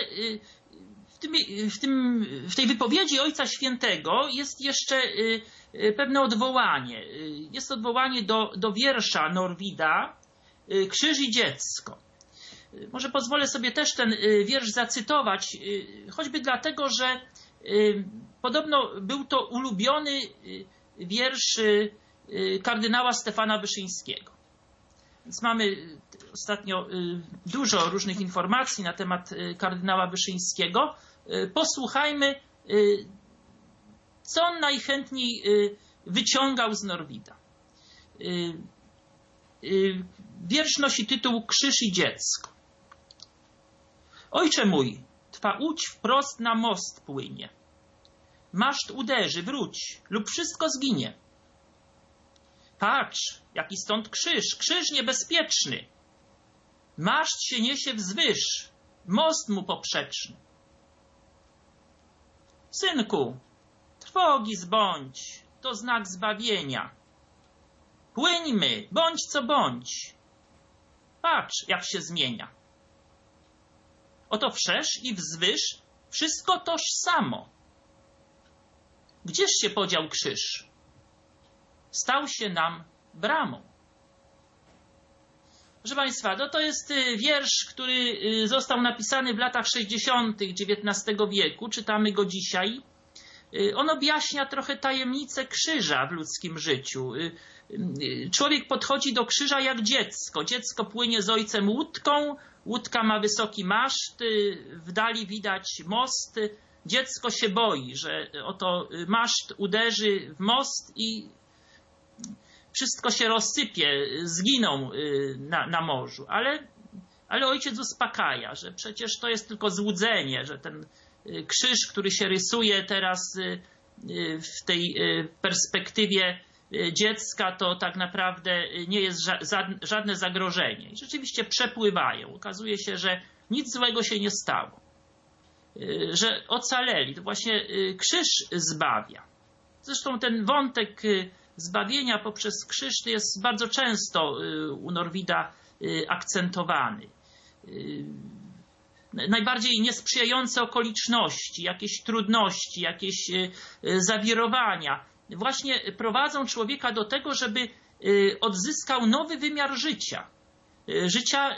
w tej wypowiedzi Ojca Świętego jest jeszcze pewne odwołanie. Jest odwołanie do wiersza Norwida Krzyż i dziecko. Może pozwolę sobie też ten wiersz zacytować, choćby dlatego, że podobno był to ulubiony wiersz kardynała Stefana Wyszyńskiego. Więc mamy ostatnio dużo różnych informacji na temat kardynała Wyszyńskiego. Posłuchajmy, co on najchętniej wyciągał z Norwida. Wiersz nosi tytuł Krzyż i dziecko. Ojcze mój, twa łódź wprost na most płynie. Maszt uderzy, wróć, lub wszystko zginie. Patrz, jaki stąd krzyż, krzyż niebezpieczny. Maszt się niesie wzwyż, most mu poprzeczny. Synku, trwogi zbądź, to znak zbawienia. Płyńmy, bądź co bądź. Patrz, jak się zmienia. Oto wszerz i wzwyż, wszystko tożsamo. Gdzież się podział krzyż? Stał się nam bramą. Proszę Państwa, to jest wiersz, który został napisany w latach 60. XIX wieku. Czytamy go dzisiaj. On objaśnia trochę tajemnicę krzyża w ludzkim życiu. Człowiek podchodzi do krzyża jak dziecko. Dziecko płynie z ojcem łódką, łódka ma wysoki maszt, w dali widać most. Dziecko się boi, że oto maszt uderzy w most i wszystko się rozsypie, zginą na morzu. Ale ojciec uspokaja, że przecież to jest tylko złudzenie, że ten krzyż, który się rysuje teraz w tej perspektywie dziecka, to tak naprawdę nie jest żadne zagrożenie. I rzeczywiście przepływają. Okazuje się, że nic złego się nie stało, że ocaleli. To właśnie krzyż zbawia. Zresztą ten wątek zbawienia poprzez krzyż jest bardzo często u Norwida akcentowany. Najbardziej niesprzyjające okoliczności, jakieś trudności, jakieś zawirowania właśnie prowadzą człowieka do tego, żeby odzyskał nowy wymiar życia. Życia,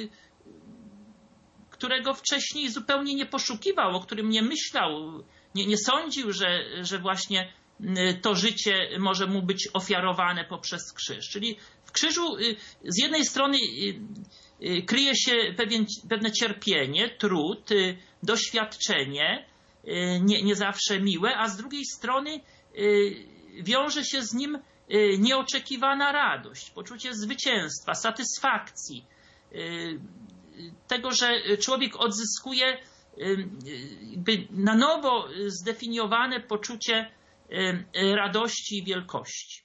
którego wcześniej zupełnie nie poszukiwał, o którym nie myślał, nie sądził, że właśnie to życie może mu być ofiarowane poprzez krzyż. Czyli w krzyżu z jednej strony kryje się pewne cierpienie, trud, doświadczenie, nie zawsze miłe, a z drugiej strony wiąże się z nim nieoczekiwana radość, poczucie zwycięstwa, satysfakcji, tego, że człowiek odzyskuje jakby na nowo zdefiniowane poczucie radości i wielkości.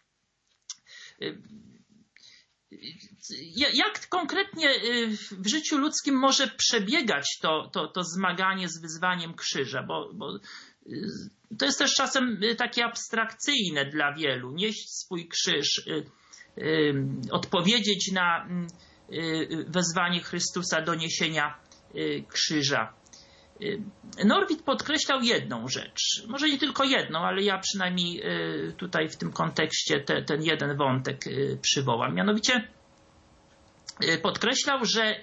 Jak konkretnie w życiu ludzkim może przebiegać to zmaganie z wyzwaniem krzyża? Bo to jest też czasem takie abstrakcyjne dla wielu. Nieść swój krzyż, odpowiedzieć na wezwanie Chrystusa do niesienia krzyża. Norwid podkreślał jedną rzecz, może nie tylko jedną, ale ja przynajmniej tutaj w tym kontekście ten jeden wątek przywołam. Mianowicie podkreślał, że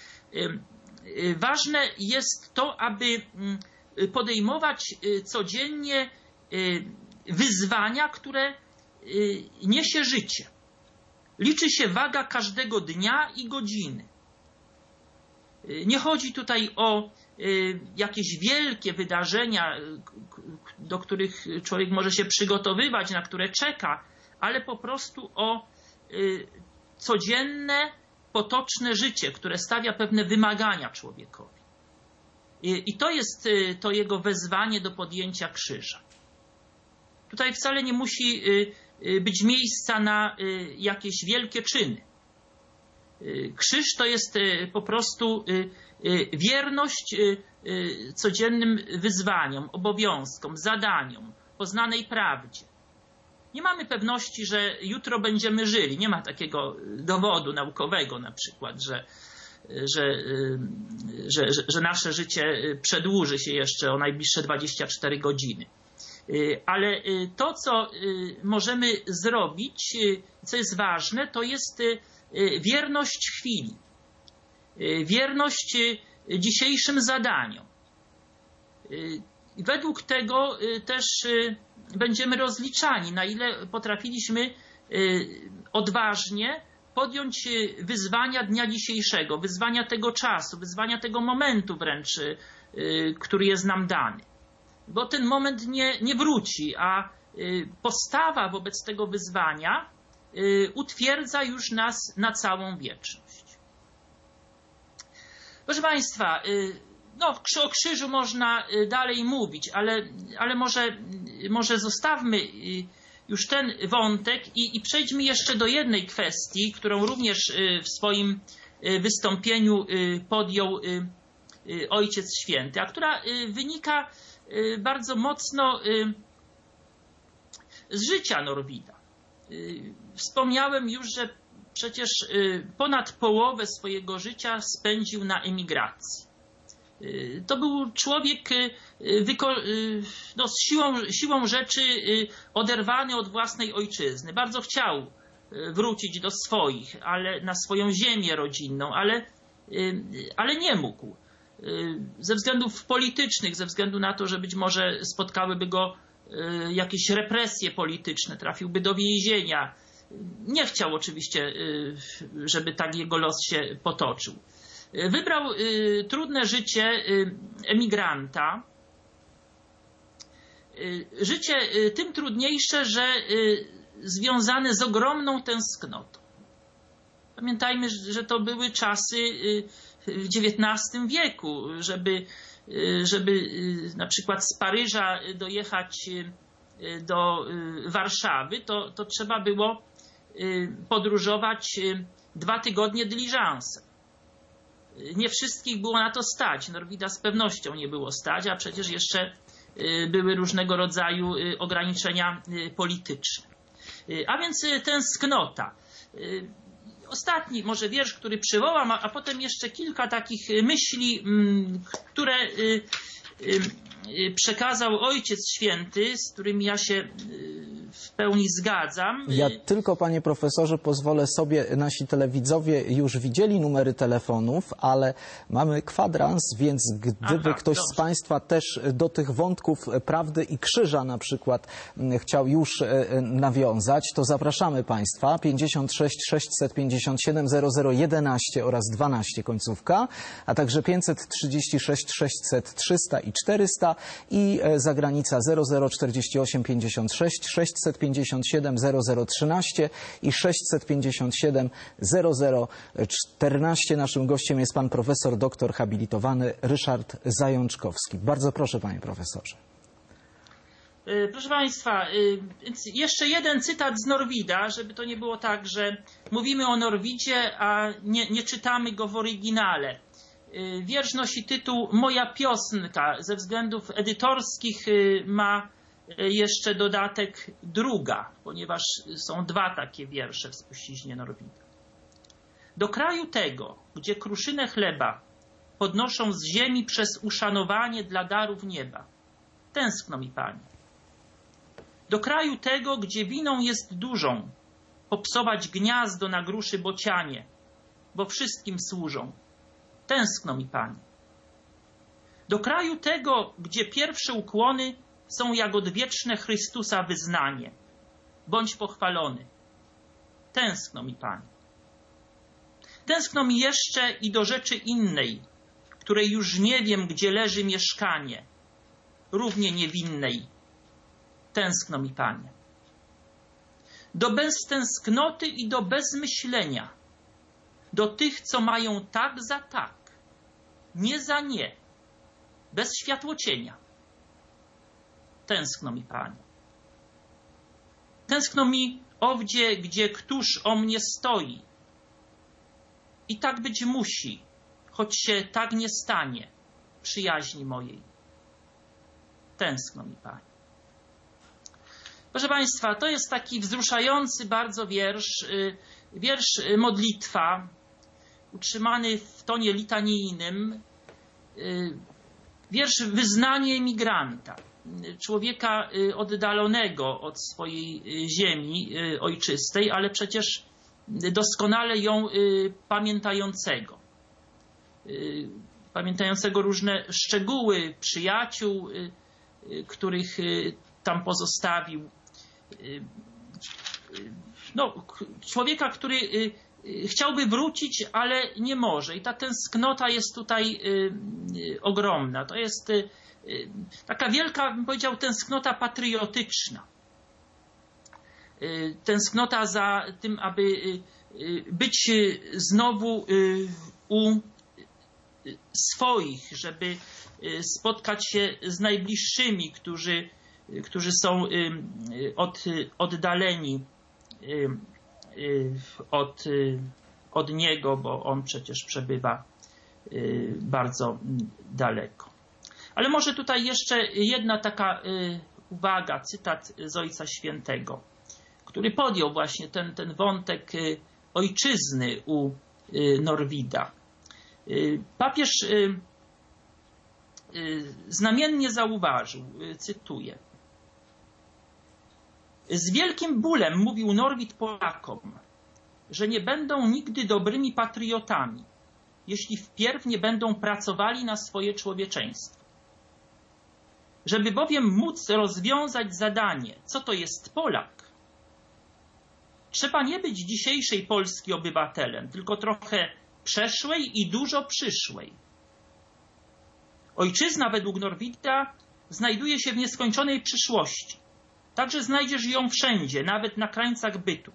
ważne jest to, aby podejmować codziennie wyzwania, które niesie życie. Liczy się waga każdego dnia i godziny. Nie chodzi tutaj o jakieś wielkie wydarzenia, do których człowiek może się przygotowywać, na które czeka, ale po prostu o codzienne, potoczne życie, które stawia pewne wymagania człowiekowi. I to jest to jego wezwanie do podjęcia krzyża. Tutaj wcale nie musi być miejsca na jakieś wielkie czyny. Krzyż to jest po prostu wierność codziennym wyzwaniom, obowiązkom, zadaniom, poznanej prawdzie. Nie mamy pewności, że jutro będziemy żyli. Nie ma takiego dowodu naukowego na przykład, że nasze życie przedłuży się jeszcze o najbliższe 24 godziny. Ale to, co możemy zrobić, co jest ważne, to jest wierność chwili, wierność dzisiejszym zadaniom. Według tego też będziemy rozliczani, na ile potrafiliśmy odważnie podjąć wyzwania dnia dzisiejszego, wyzwania tego czasu, wyzwania tego momentu wręcz, który jest nam dany. Bo ten moment nie wróci, a postawa wobec tego wyzwania utwierdza już nas na całą wieczność. Proszę Państwa, o krzyżu można dalej mówić, ale może zostawmy już ten wątek i przejdźmy jeszcze do jednej kwestii, którą również w swoim wystąpieniu podjął Ojciec Święty, a która wynika bardzo mocno z życia Norwida. Wspomniałem już, że przecież ponad połowę swojego życia spędził na emigracji. To był człowiek siłą rzeczy oderwany od własnej ojczyzny. Bardzo chciał wrócić do swoich, na swoją ziemię rodzinną, ale nie mógł. Ze względów politycznych, ze względu na to, że być może spotkałyby go jakieś represje polityczne, trafiłby do więzienia. Nie chciał oczywiście, żeby tak jego los się potoczył. Wybrał trudne życie emigranta. Życie tym trudniejsze, że związane z ogromną tęsknotą. Pamiętajmy, że to były czasy w XIX wieku, żeby żeby na przykład z Paryża dojechać do Warszawy, to trzeba było podróżować 2 tygodnie dyliżansem. Nie wszystkich było na to stać. Norwida z pewnością nie było stać, a przecież jeszcze były różnego rodzaju ograniczenia polityczne. A więc tęsknota. Ostatni może wiersz, który przywołam, a potem jeszcze kilka takich myśli, które przekazał Ojciec Święty, z którymi ja się w pełni zgadzam. Ja tylko, panie profesorze, pozwolę sobie, nasi telewidzowie już widzieli numery telefonów, ale mamy kwadrans, więc gdyby ktoś z państwa też do tych wątków prawdy i krzyża na przykład chciał już nawiązać, to zapraszamy państwa. 56 657 0011 oraz 12 końcówka, a także 536 600 300 i 400 i zagranica 0048 56 657 0013 i 657 0014. Naszym gościem jest pan profesor doktor habilitowany Ryszard Zajączkowski. Bardzo proszę, panie profesorze. Proszę państwa, jeszcze jeden cytat z Norwida, żeby to nie było tak, że mówimy o Norwidzie, a nie czytamy go w oryginale. Wiersz nosi tytuł Moja piosenka. Ze względów edytorskich ma jeszcze dodatek druga, ponieważ są 2 takie wiersze w spuściźnie Norwida. Do kraju tego, gdzie kruszynę chleba podnoszą z ziemi przez uszanowanie dla darów nieba. Tęskno mi, Panie. Do kraju tego, gdzie winą jest dużą, popsować gniazdo na gruszy bocianie, bo wszystkim służą. Tęskno mi, Panie. Do kraju tego, gdzie pierwsze ukłony są jak odwieczne Chrystusa wyznanie. Bądź pochwalony. Tęskno mi, Panie. Tęskno mi jeszcze i do rzeczy innej, której już nie wiem, gdzie leży mieszkanie, równie niewinnej. Tęskno mi, Panie. Do beztęsknoty i do bezmyślenia, do tych, co mają tak za tak, nie za nie, bez światłocienia. Tęskno mi, Panie. Tęskno mi owdzie, gdzie któż o mnie stoi. I tak być musi, choć się tak nie stanie, przyjaźni mojej. Tęskno mi, Panie. Proszę państwa, to jest taki wzruszający bardzo wiersz modlitwa, utrzymany w tonie litanijnym, wiersz wyznanie emigranta, człowieka oddalonego od swojej ziemi ojczystej, ale przecież doskonale ją pamiętającego różne szczegóły, przyjaciół, których tam pozostawił. No, człowieka, który chciałby wrócić, ale nie może. I ta tęsknota jest tutaj ogromna. To jest taka wielka, bym powiedział, tęsknota patriotyczna. Tęsknota za tym, aby być znowu u swoich, żeby spotkać się z najbliższymi, którzy są oddaleni od niego, bo on przecież przebywa bardzo daleko. Ale może tutaj jeszcze jedna taka uwaga, cytat z Ojca Świętego, który podjął właśnie ten wątek ojczyzny u Norwida. Papież znamiennie zauważył, cytuję: z wielkim bólem mówił Norwid Polakom, że nie będą nigdy dobrymi patriotami, jeśli wpierw nie będą pracowali na swoje człowieczeństwo. Żeby bowiem móc rozwiązać zadanie, co to jest Polak, trzeba nie być dzisiejszej Polski obywatelem, tylko trochę przeszłej i dużo przyszłej. Ojczyzna według Norwida znajduje się w nieskończonej przyszłości. Także znajdziesz ją wszędzie, nawet na krańcach bytu.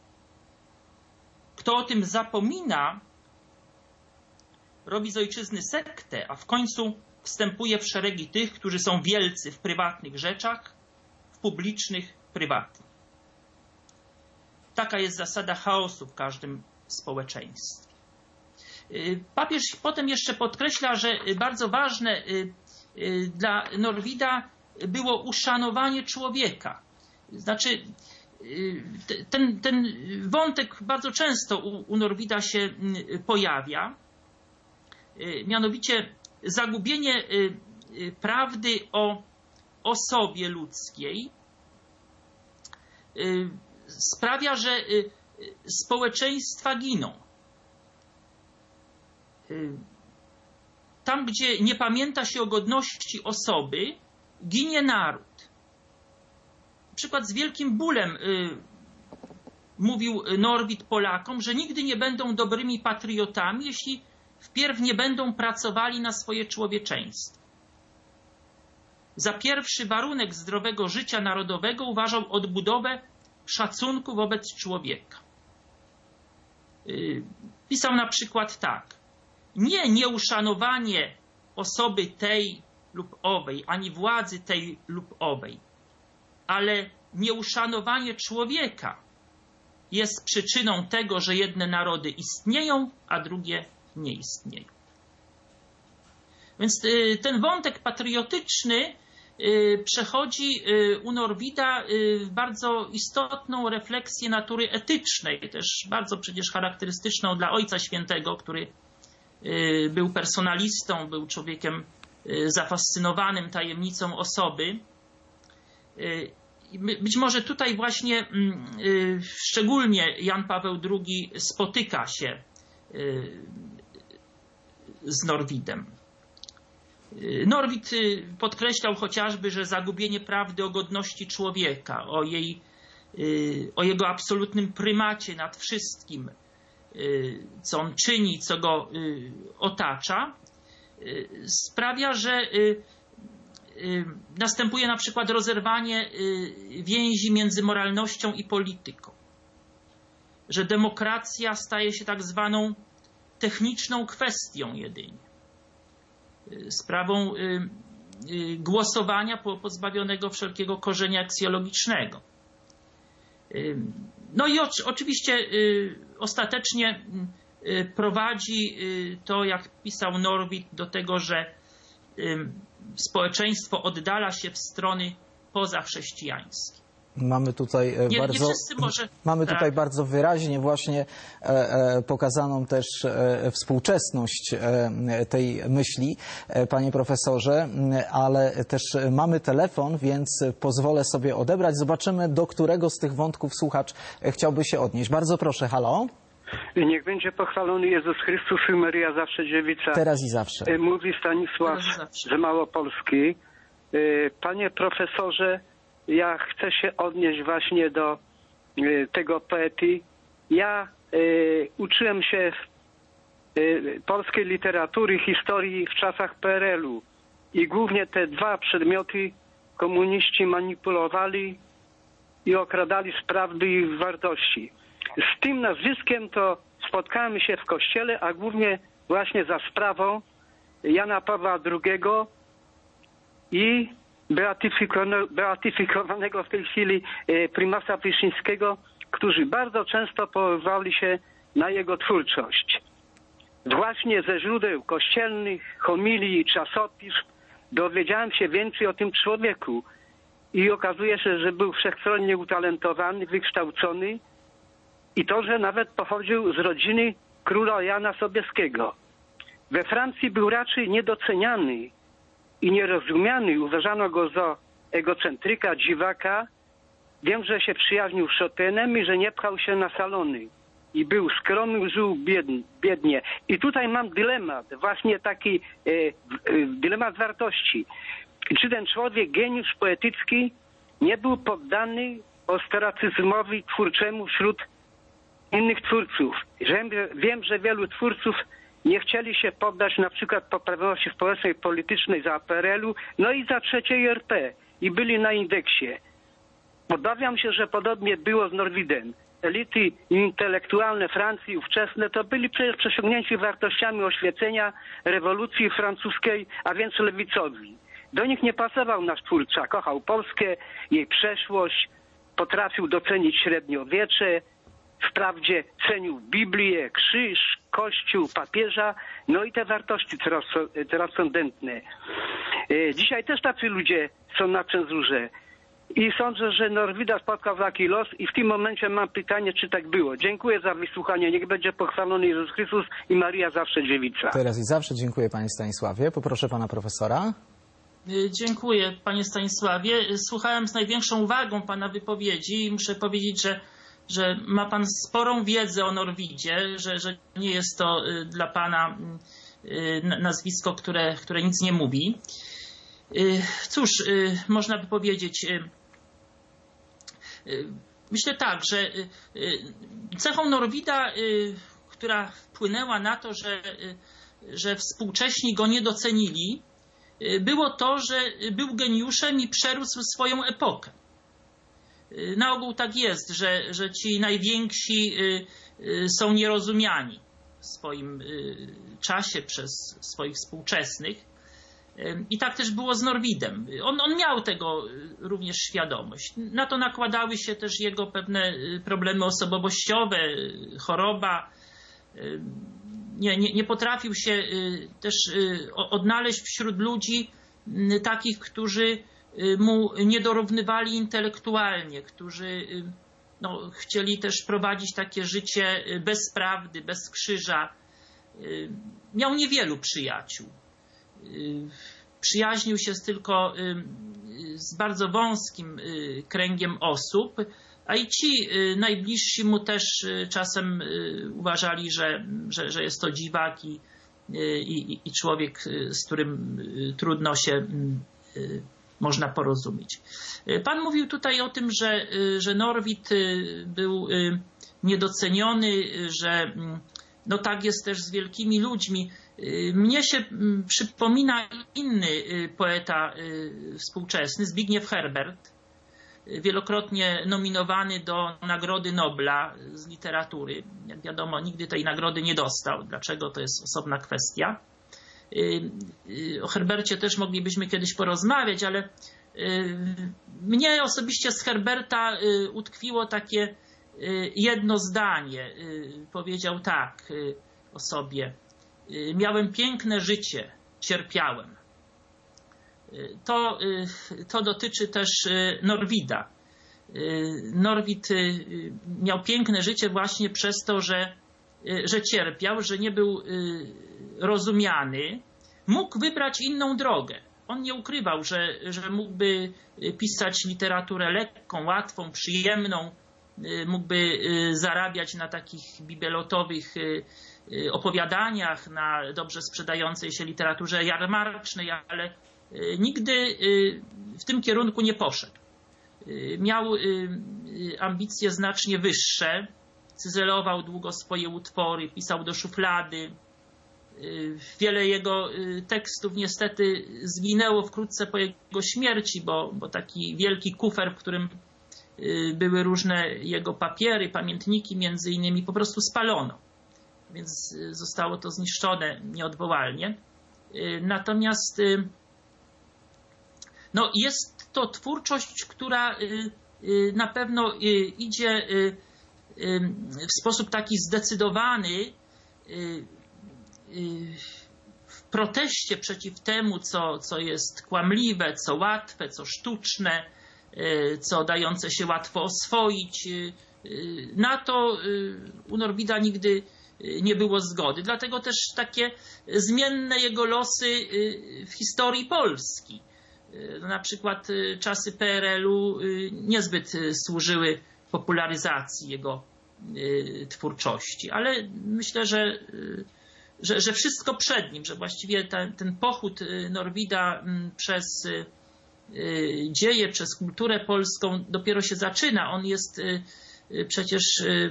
Kto o tym zapomina, robi z ojczyzny sektę, a w końcu wstępuje w szeregi tych, którzy są wielcy w prywatnych rzeczach, w publicznych prywatnych. Taka jest zasada chaosu w każdym społeczeństwie. Papież potem jeszcze podkreśla, że bardzo ważne dla Norwida było uszanowanie człowieka. Znaczy, ten wątek bardzo często u Norwida się pojawia, mianowicie zagubienie prawdy o osobie ludzkiej sprawia, że społeczeństwa giną. Tam, gdzie nie pamięta się o godności osoby, ginie naród. Na przykład z wielkim bólem mówił Norwid Polakom, że nigdy nie będą dobrymi patriotami, jeśli wpierw nie będą pracowali na swoje człowieczeństwo. Za pierwszy warunek zdrowego życia narodowego uważał odbudowę szacunku wobec człowieka. Pisał na przykład tak. Nie nieuszanowanie osoby tej lub owej, ani władzy tej lub owej, ale nieuszanowanie człowieka jest przyczyną tego, że jedne narody istnieją, a drugie nie istnieją. Więc ten wątek patriotyczny przechodzi u Norwida w bardzo istotną refleksję natury etycznej, też bardzo przecież charakterystyczną dla Ojca Świętego, który był personalistą, był człowiekiem zafascynowanym tajemnicą osoby. Być może tutaj właśnie szczególnie Jan Paweł II spotyka się z Norwidem. Norwid podkreślał chociażby, że zagubienie prawdy o godności człowieka, o jego absolutnym prymacie nad wszystkim, co on czyni, co go otacza, sprawia, że następuje na przykład rozerwanie więzi między moralnością i polityką. Że demokracja staje się tak zwaną techniczną kwestią jedynie. Sprawą głosowania pozbawionego wszelkiego korzenia aksjologicznego. No i oczywiście ostatecznie prowadzi to, jak pisał Norwid, do tego, że społeczeństwo oddala się w strony pozachrześcijańskie. Mamy tutaj tutaj bardzo wyraźnie właśnie pokazaną też współczesność tej myśli, panie profesorze, ale też mamy telefon, więc pozwolę sobie odebrać. Zobaczymy, do którego z tych wątków słuchacz chciałby się odnieść. Bardzo proszę, halo. Niech będzie pochwalony Jezus Chrystus i Maryja zawsze dziewica. Teraz i zawsze. Mówi Stanisław z Małopolski. Panie profesorze, ja chcę się odnieść właśnie do tego poety. Ja uczyłem się polskiej literatury, historii w czasach PRL-u i głównie te dwa przedmioty komuniści manipulowali i okradali z prawdy i wartości. Z tym nazwiskiem to spotkałem się w kościele, a głównie właśnie za sprawą Jana Pawła II i beatyfikowanego w tej chwili prymasa Wyszyńskiego, którzy bardzo często powoływali się na jego twórczość. Właśnie ze źródeł kościelnych, homilii i czasopism dowiedziałem się więcej o tym człowieku i okazuje się, że był wszechstronnie utalentowany, wykształcony i to, że nawet pochodził z rodziny króla Jana Sobieskiego. We Francji był raczej niedoceniany i nierozumiany. Uważano go za egocentryka, dziwaka. Wiem, że się przyjaźnił z Chopinem i że nie pchał się na salony. I był skromny, żył biednie. I tutaj mam dylemat, właśnie taki dylemat wartości. Czy ten człowiek, geniusz poetycki, nie był poddany ostracyzmowi twórczemu wśród innych twórców? Wiem, że wielu twórców nie chcieli się poddać na przykład poprawności społecznej, politycznej za PRL-u, no i za III RP i byli na indeksie. Obawiam się, że podobnie było z Norwidem. elity intelektualne Francji ówczesne to byli przecież przesiągnięci wartościami oświecenia, rewolucji francuskiej, a więc lewicowi. Do nich nie pasował nasz twórca. Kochał Polskę, jej przeszłość, potrafił docenić średniowiecze, wprawdzie cenił Biblię, krzyż, Kościół, papieża, no i te wartości transcendentne. Dzisiaj też tacy ludzie są na cenzurze. I sądzę, że Norwida spotkał taki los i w tym momencie mam pytanie, czy tak było. Dziękuję za wysłuchanie. Niech będzie pochwalony Jezus Chrystus i Maria zawsze dziewica. Teraz i zawsze dziękuję panie Stanisławie. Poproszę pana profesora. Dziękuję panie Stanisławie. Słuchałem z największą uwagą pana wypowiedzi i muszę powiedzieć, że ma pan sporą wiedzę o Norwidzie, że nie jest to dla pana nazwisko, które nic nie mówi. Cóż, można by powiedzieć, myślę tak, że cechą Norwida, która wpłynęła na to, że współcześni go nie docenili, było to, że był geniuszem i przerósł swoją epokę. Na ogół tak jest, że ci najwięksi są nierozumiani w swoim czasie przez swoich współczesnych. I tak też było z Norwidem. On miał tego również świadomość. Na to nakładały się też jego pewne problemy osobowościowe, choroba. Nie potrafił się też odnaleźć wśród ludzi takich, którzy mu nie dorównywali intelektualnie, którzy chcieli też prowadzić takie życie bez prawdy, bez krzyża. Miał niewielu przyjaciół. Przyjaźnił się tylko z bardzo wąskim kręgiem osób, a i ci najbliżsi mu też czasem uważali, że jest to dziwak i człowiek, z którym trudno się można porozumieć. Pan mówił tutaj o tym, że Norwid był niedoceniony, że tak jest też z wielkimi ludźmi. Mnie się przypomina inny poeta współczesny, Zbigniew Herbert, wielokrotnie nominowany do Nagrody Nobla z literatury. Jak wiadomo, nigdy tej nagrody nie dostał. Dlaczego, to jest osobna kwestia. O Herbercie też moglibyśmy kiedyś porozmawiać, ale mnie osobiście z Herberta utkwiło takie jedno zdanie. Powiedział tak o sobie: miałem piękne życie, cierpiałem. To dotyczy też Norwida. Norwid miał piękne życie właśnie przez to, że cierpiał, że nie był rozumiany. Mógł wybrać inną drogę. On nie ukrywał, że mógłby pisać literaturę lekką, łatwą, przyjemną. Mógłby zarabiać na takich bibelotowych opowiadaniach, na dobrze sprzedającej się literaturze jarmarcznej, ale nigdy w tym kierunku nie poszedł. Miał ambicje znacznie wyższe, cyzelował długo swoje utwory, pisał do szuflady. Wiele jego tekstów niestety zginęło wkrótce po jego śmierci, bo taki wielki kufer, w którym były różne jego papiery, pamiętniki między innymi, po prostu spalono. Więc zostało to zniszczone nieodwołalnie. Natomiast jest to twórczość, która na pewno idzie w sposób taki zdecydowany w proteście przeciw temu, co jest kłamliwe, co łatwe, co sztuczne, co dające się łatwo oswoić. Na to u Norwida nigdy nie było zgody. Dlatego też takie zmienne jego losy w historii Polski. Na przykład czasy PRL-u niezbyt służyły popularyzacji jego twórczości. Ale myślę, że wszystko przed nim, że właściwie ten pochód Norwida przez dzieje, przez kulturę polską dopiero się zaczyna. On jest przecież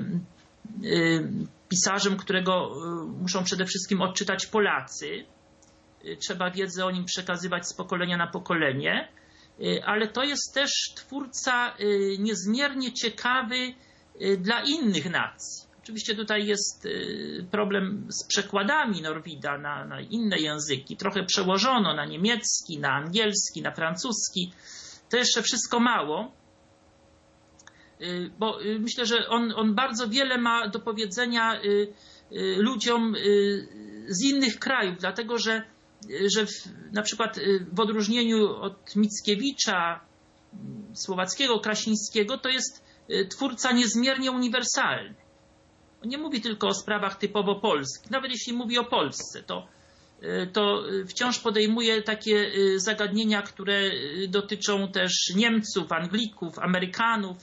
pisarzem, którego muszą przede wszystkim odczytać Polacy. Trzeba wiedzę o nim przekazywać z pokolenia na pokolenie, ale to jest też twórca niezmiernie ciekawy dla innych nacji. Oczywiście tutaj jest problem z przekładami Norwida na inne języki. Trochę przełożono na niemiecki, na angielski, na francuski. To jeszcze wszystko mało, bo myślę, że on bardzo wiele ma do powiedzenia ludziom z innych krajów, dlatego że na przykład w odróżnieniu od Mickiewicza, Słowackiego, Krasińskiego, to jest twórca niezmiernie uniwersalny. On nie mówi tylko o sprawach typowo polskich. Nawet jeśli mówi o Polsce, to wciąż podejmuje takie zagadnienia, które dotyczą też Niemców, Anglików, Amerykanów,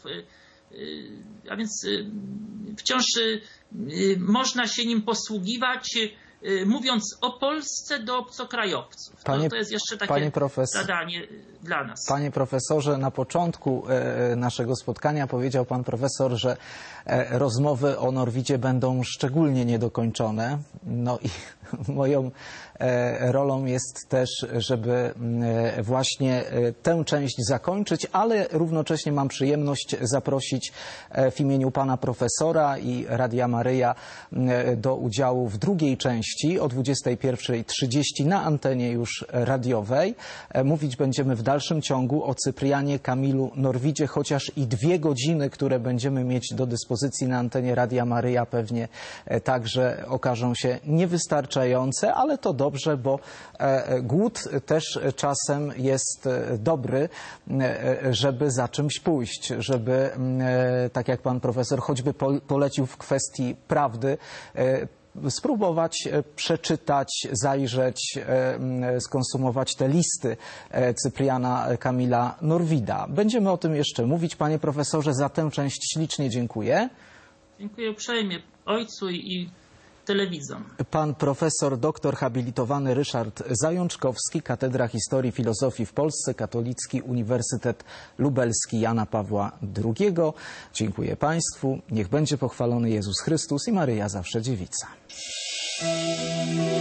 a więc wciąż można się nim posługiwać, mówiąc o Polsce do obcokrajowców. To jest jeszcze takie zadanie dla nas. Panie profesorze, na początku naszego spotkania powiedział pan profesor, że rozmowy o Norwidzie będą szczególnie niedokończone. No i moją rolą jest też, żeby właśnie tę część zakończyć, ale równocześnie mam przyjemność zaprosić w imieniu pana profesora i Radia Maryja do udziału w drugiej części o 21:30 na antenie już radiowej. Mówić będziemy w dalszym ciągu o Cyprianie Kamilu Norwidzie, chociaż i 2 godziny, które będziemy mieć do dyspozycji na antenie Radia Maryja, pewnie także okażą się niewystarczające, ale to dobrze, bo głód też czasem jest dobry, żeby za czymś pójść, żeby, tak jak pan profesor choćby polecił w kwestii prawdy, spróbować przeczytać, zajrzeć, skonsumować te listy Cypriana Kamila Norwida. Będziemy o tym jeszcze mówić. Panie profesorze, za tę część ślicznie dziękuję. Dziękuję uprzejmie ojcu i telewidzom. Pan profesor doktor habilitowany Ryszard Zajączkowski, Katedra Historii i Filozofii w Polsce, Katolicki Uniwersytet Lubelski Jana Pawła II. Dziękuję Państwu. Niech będzie pochwalony Jezus Chrystus i Maryja zawsze Dziewica.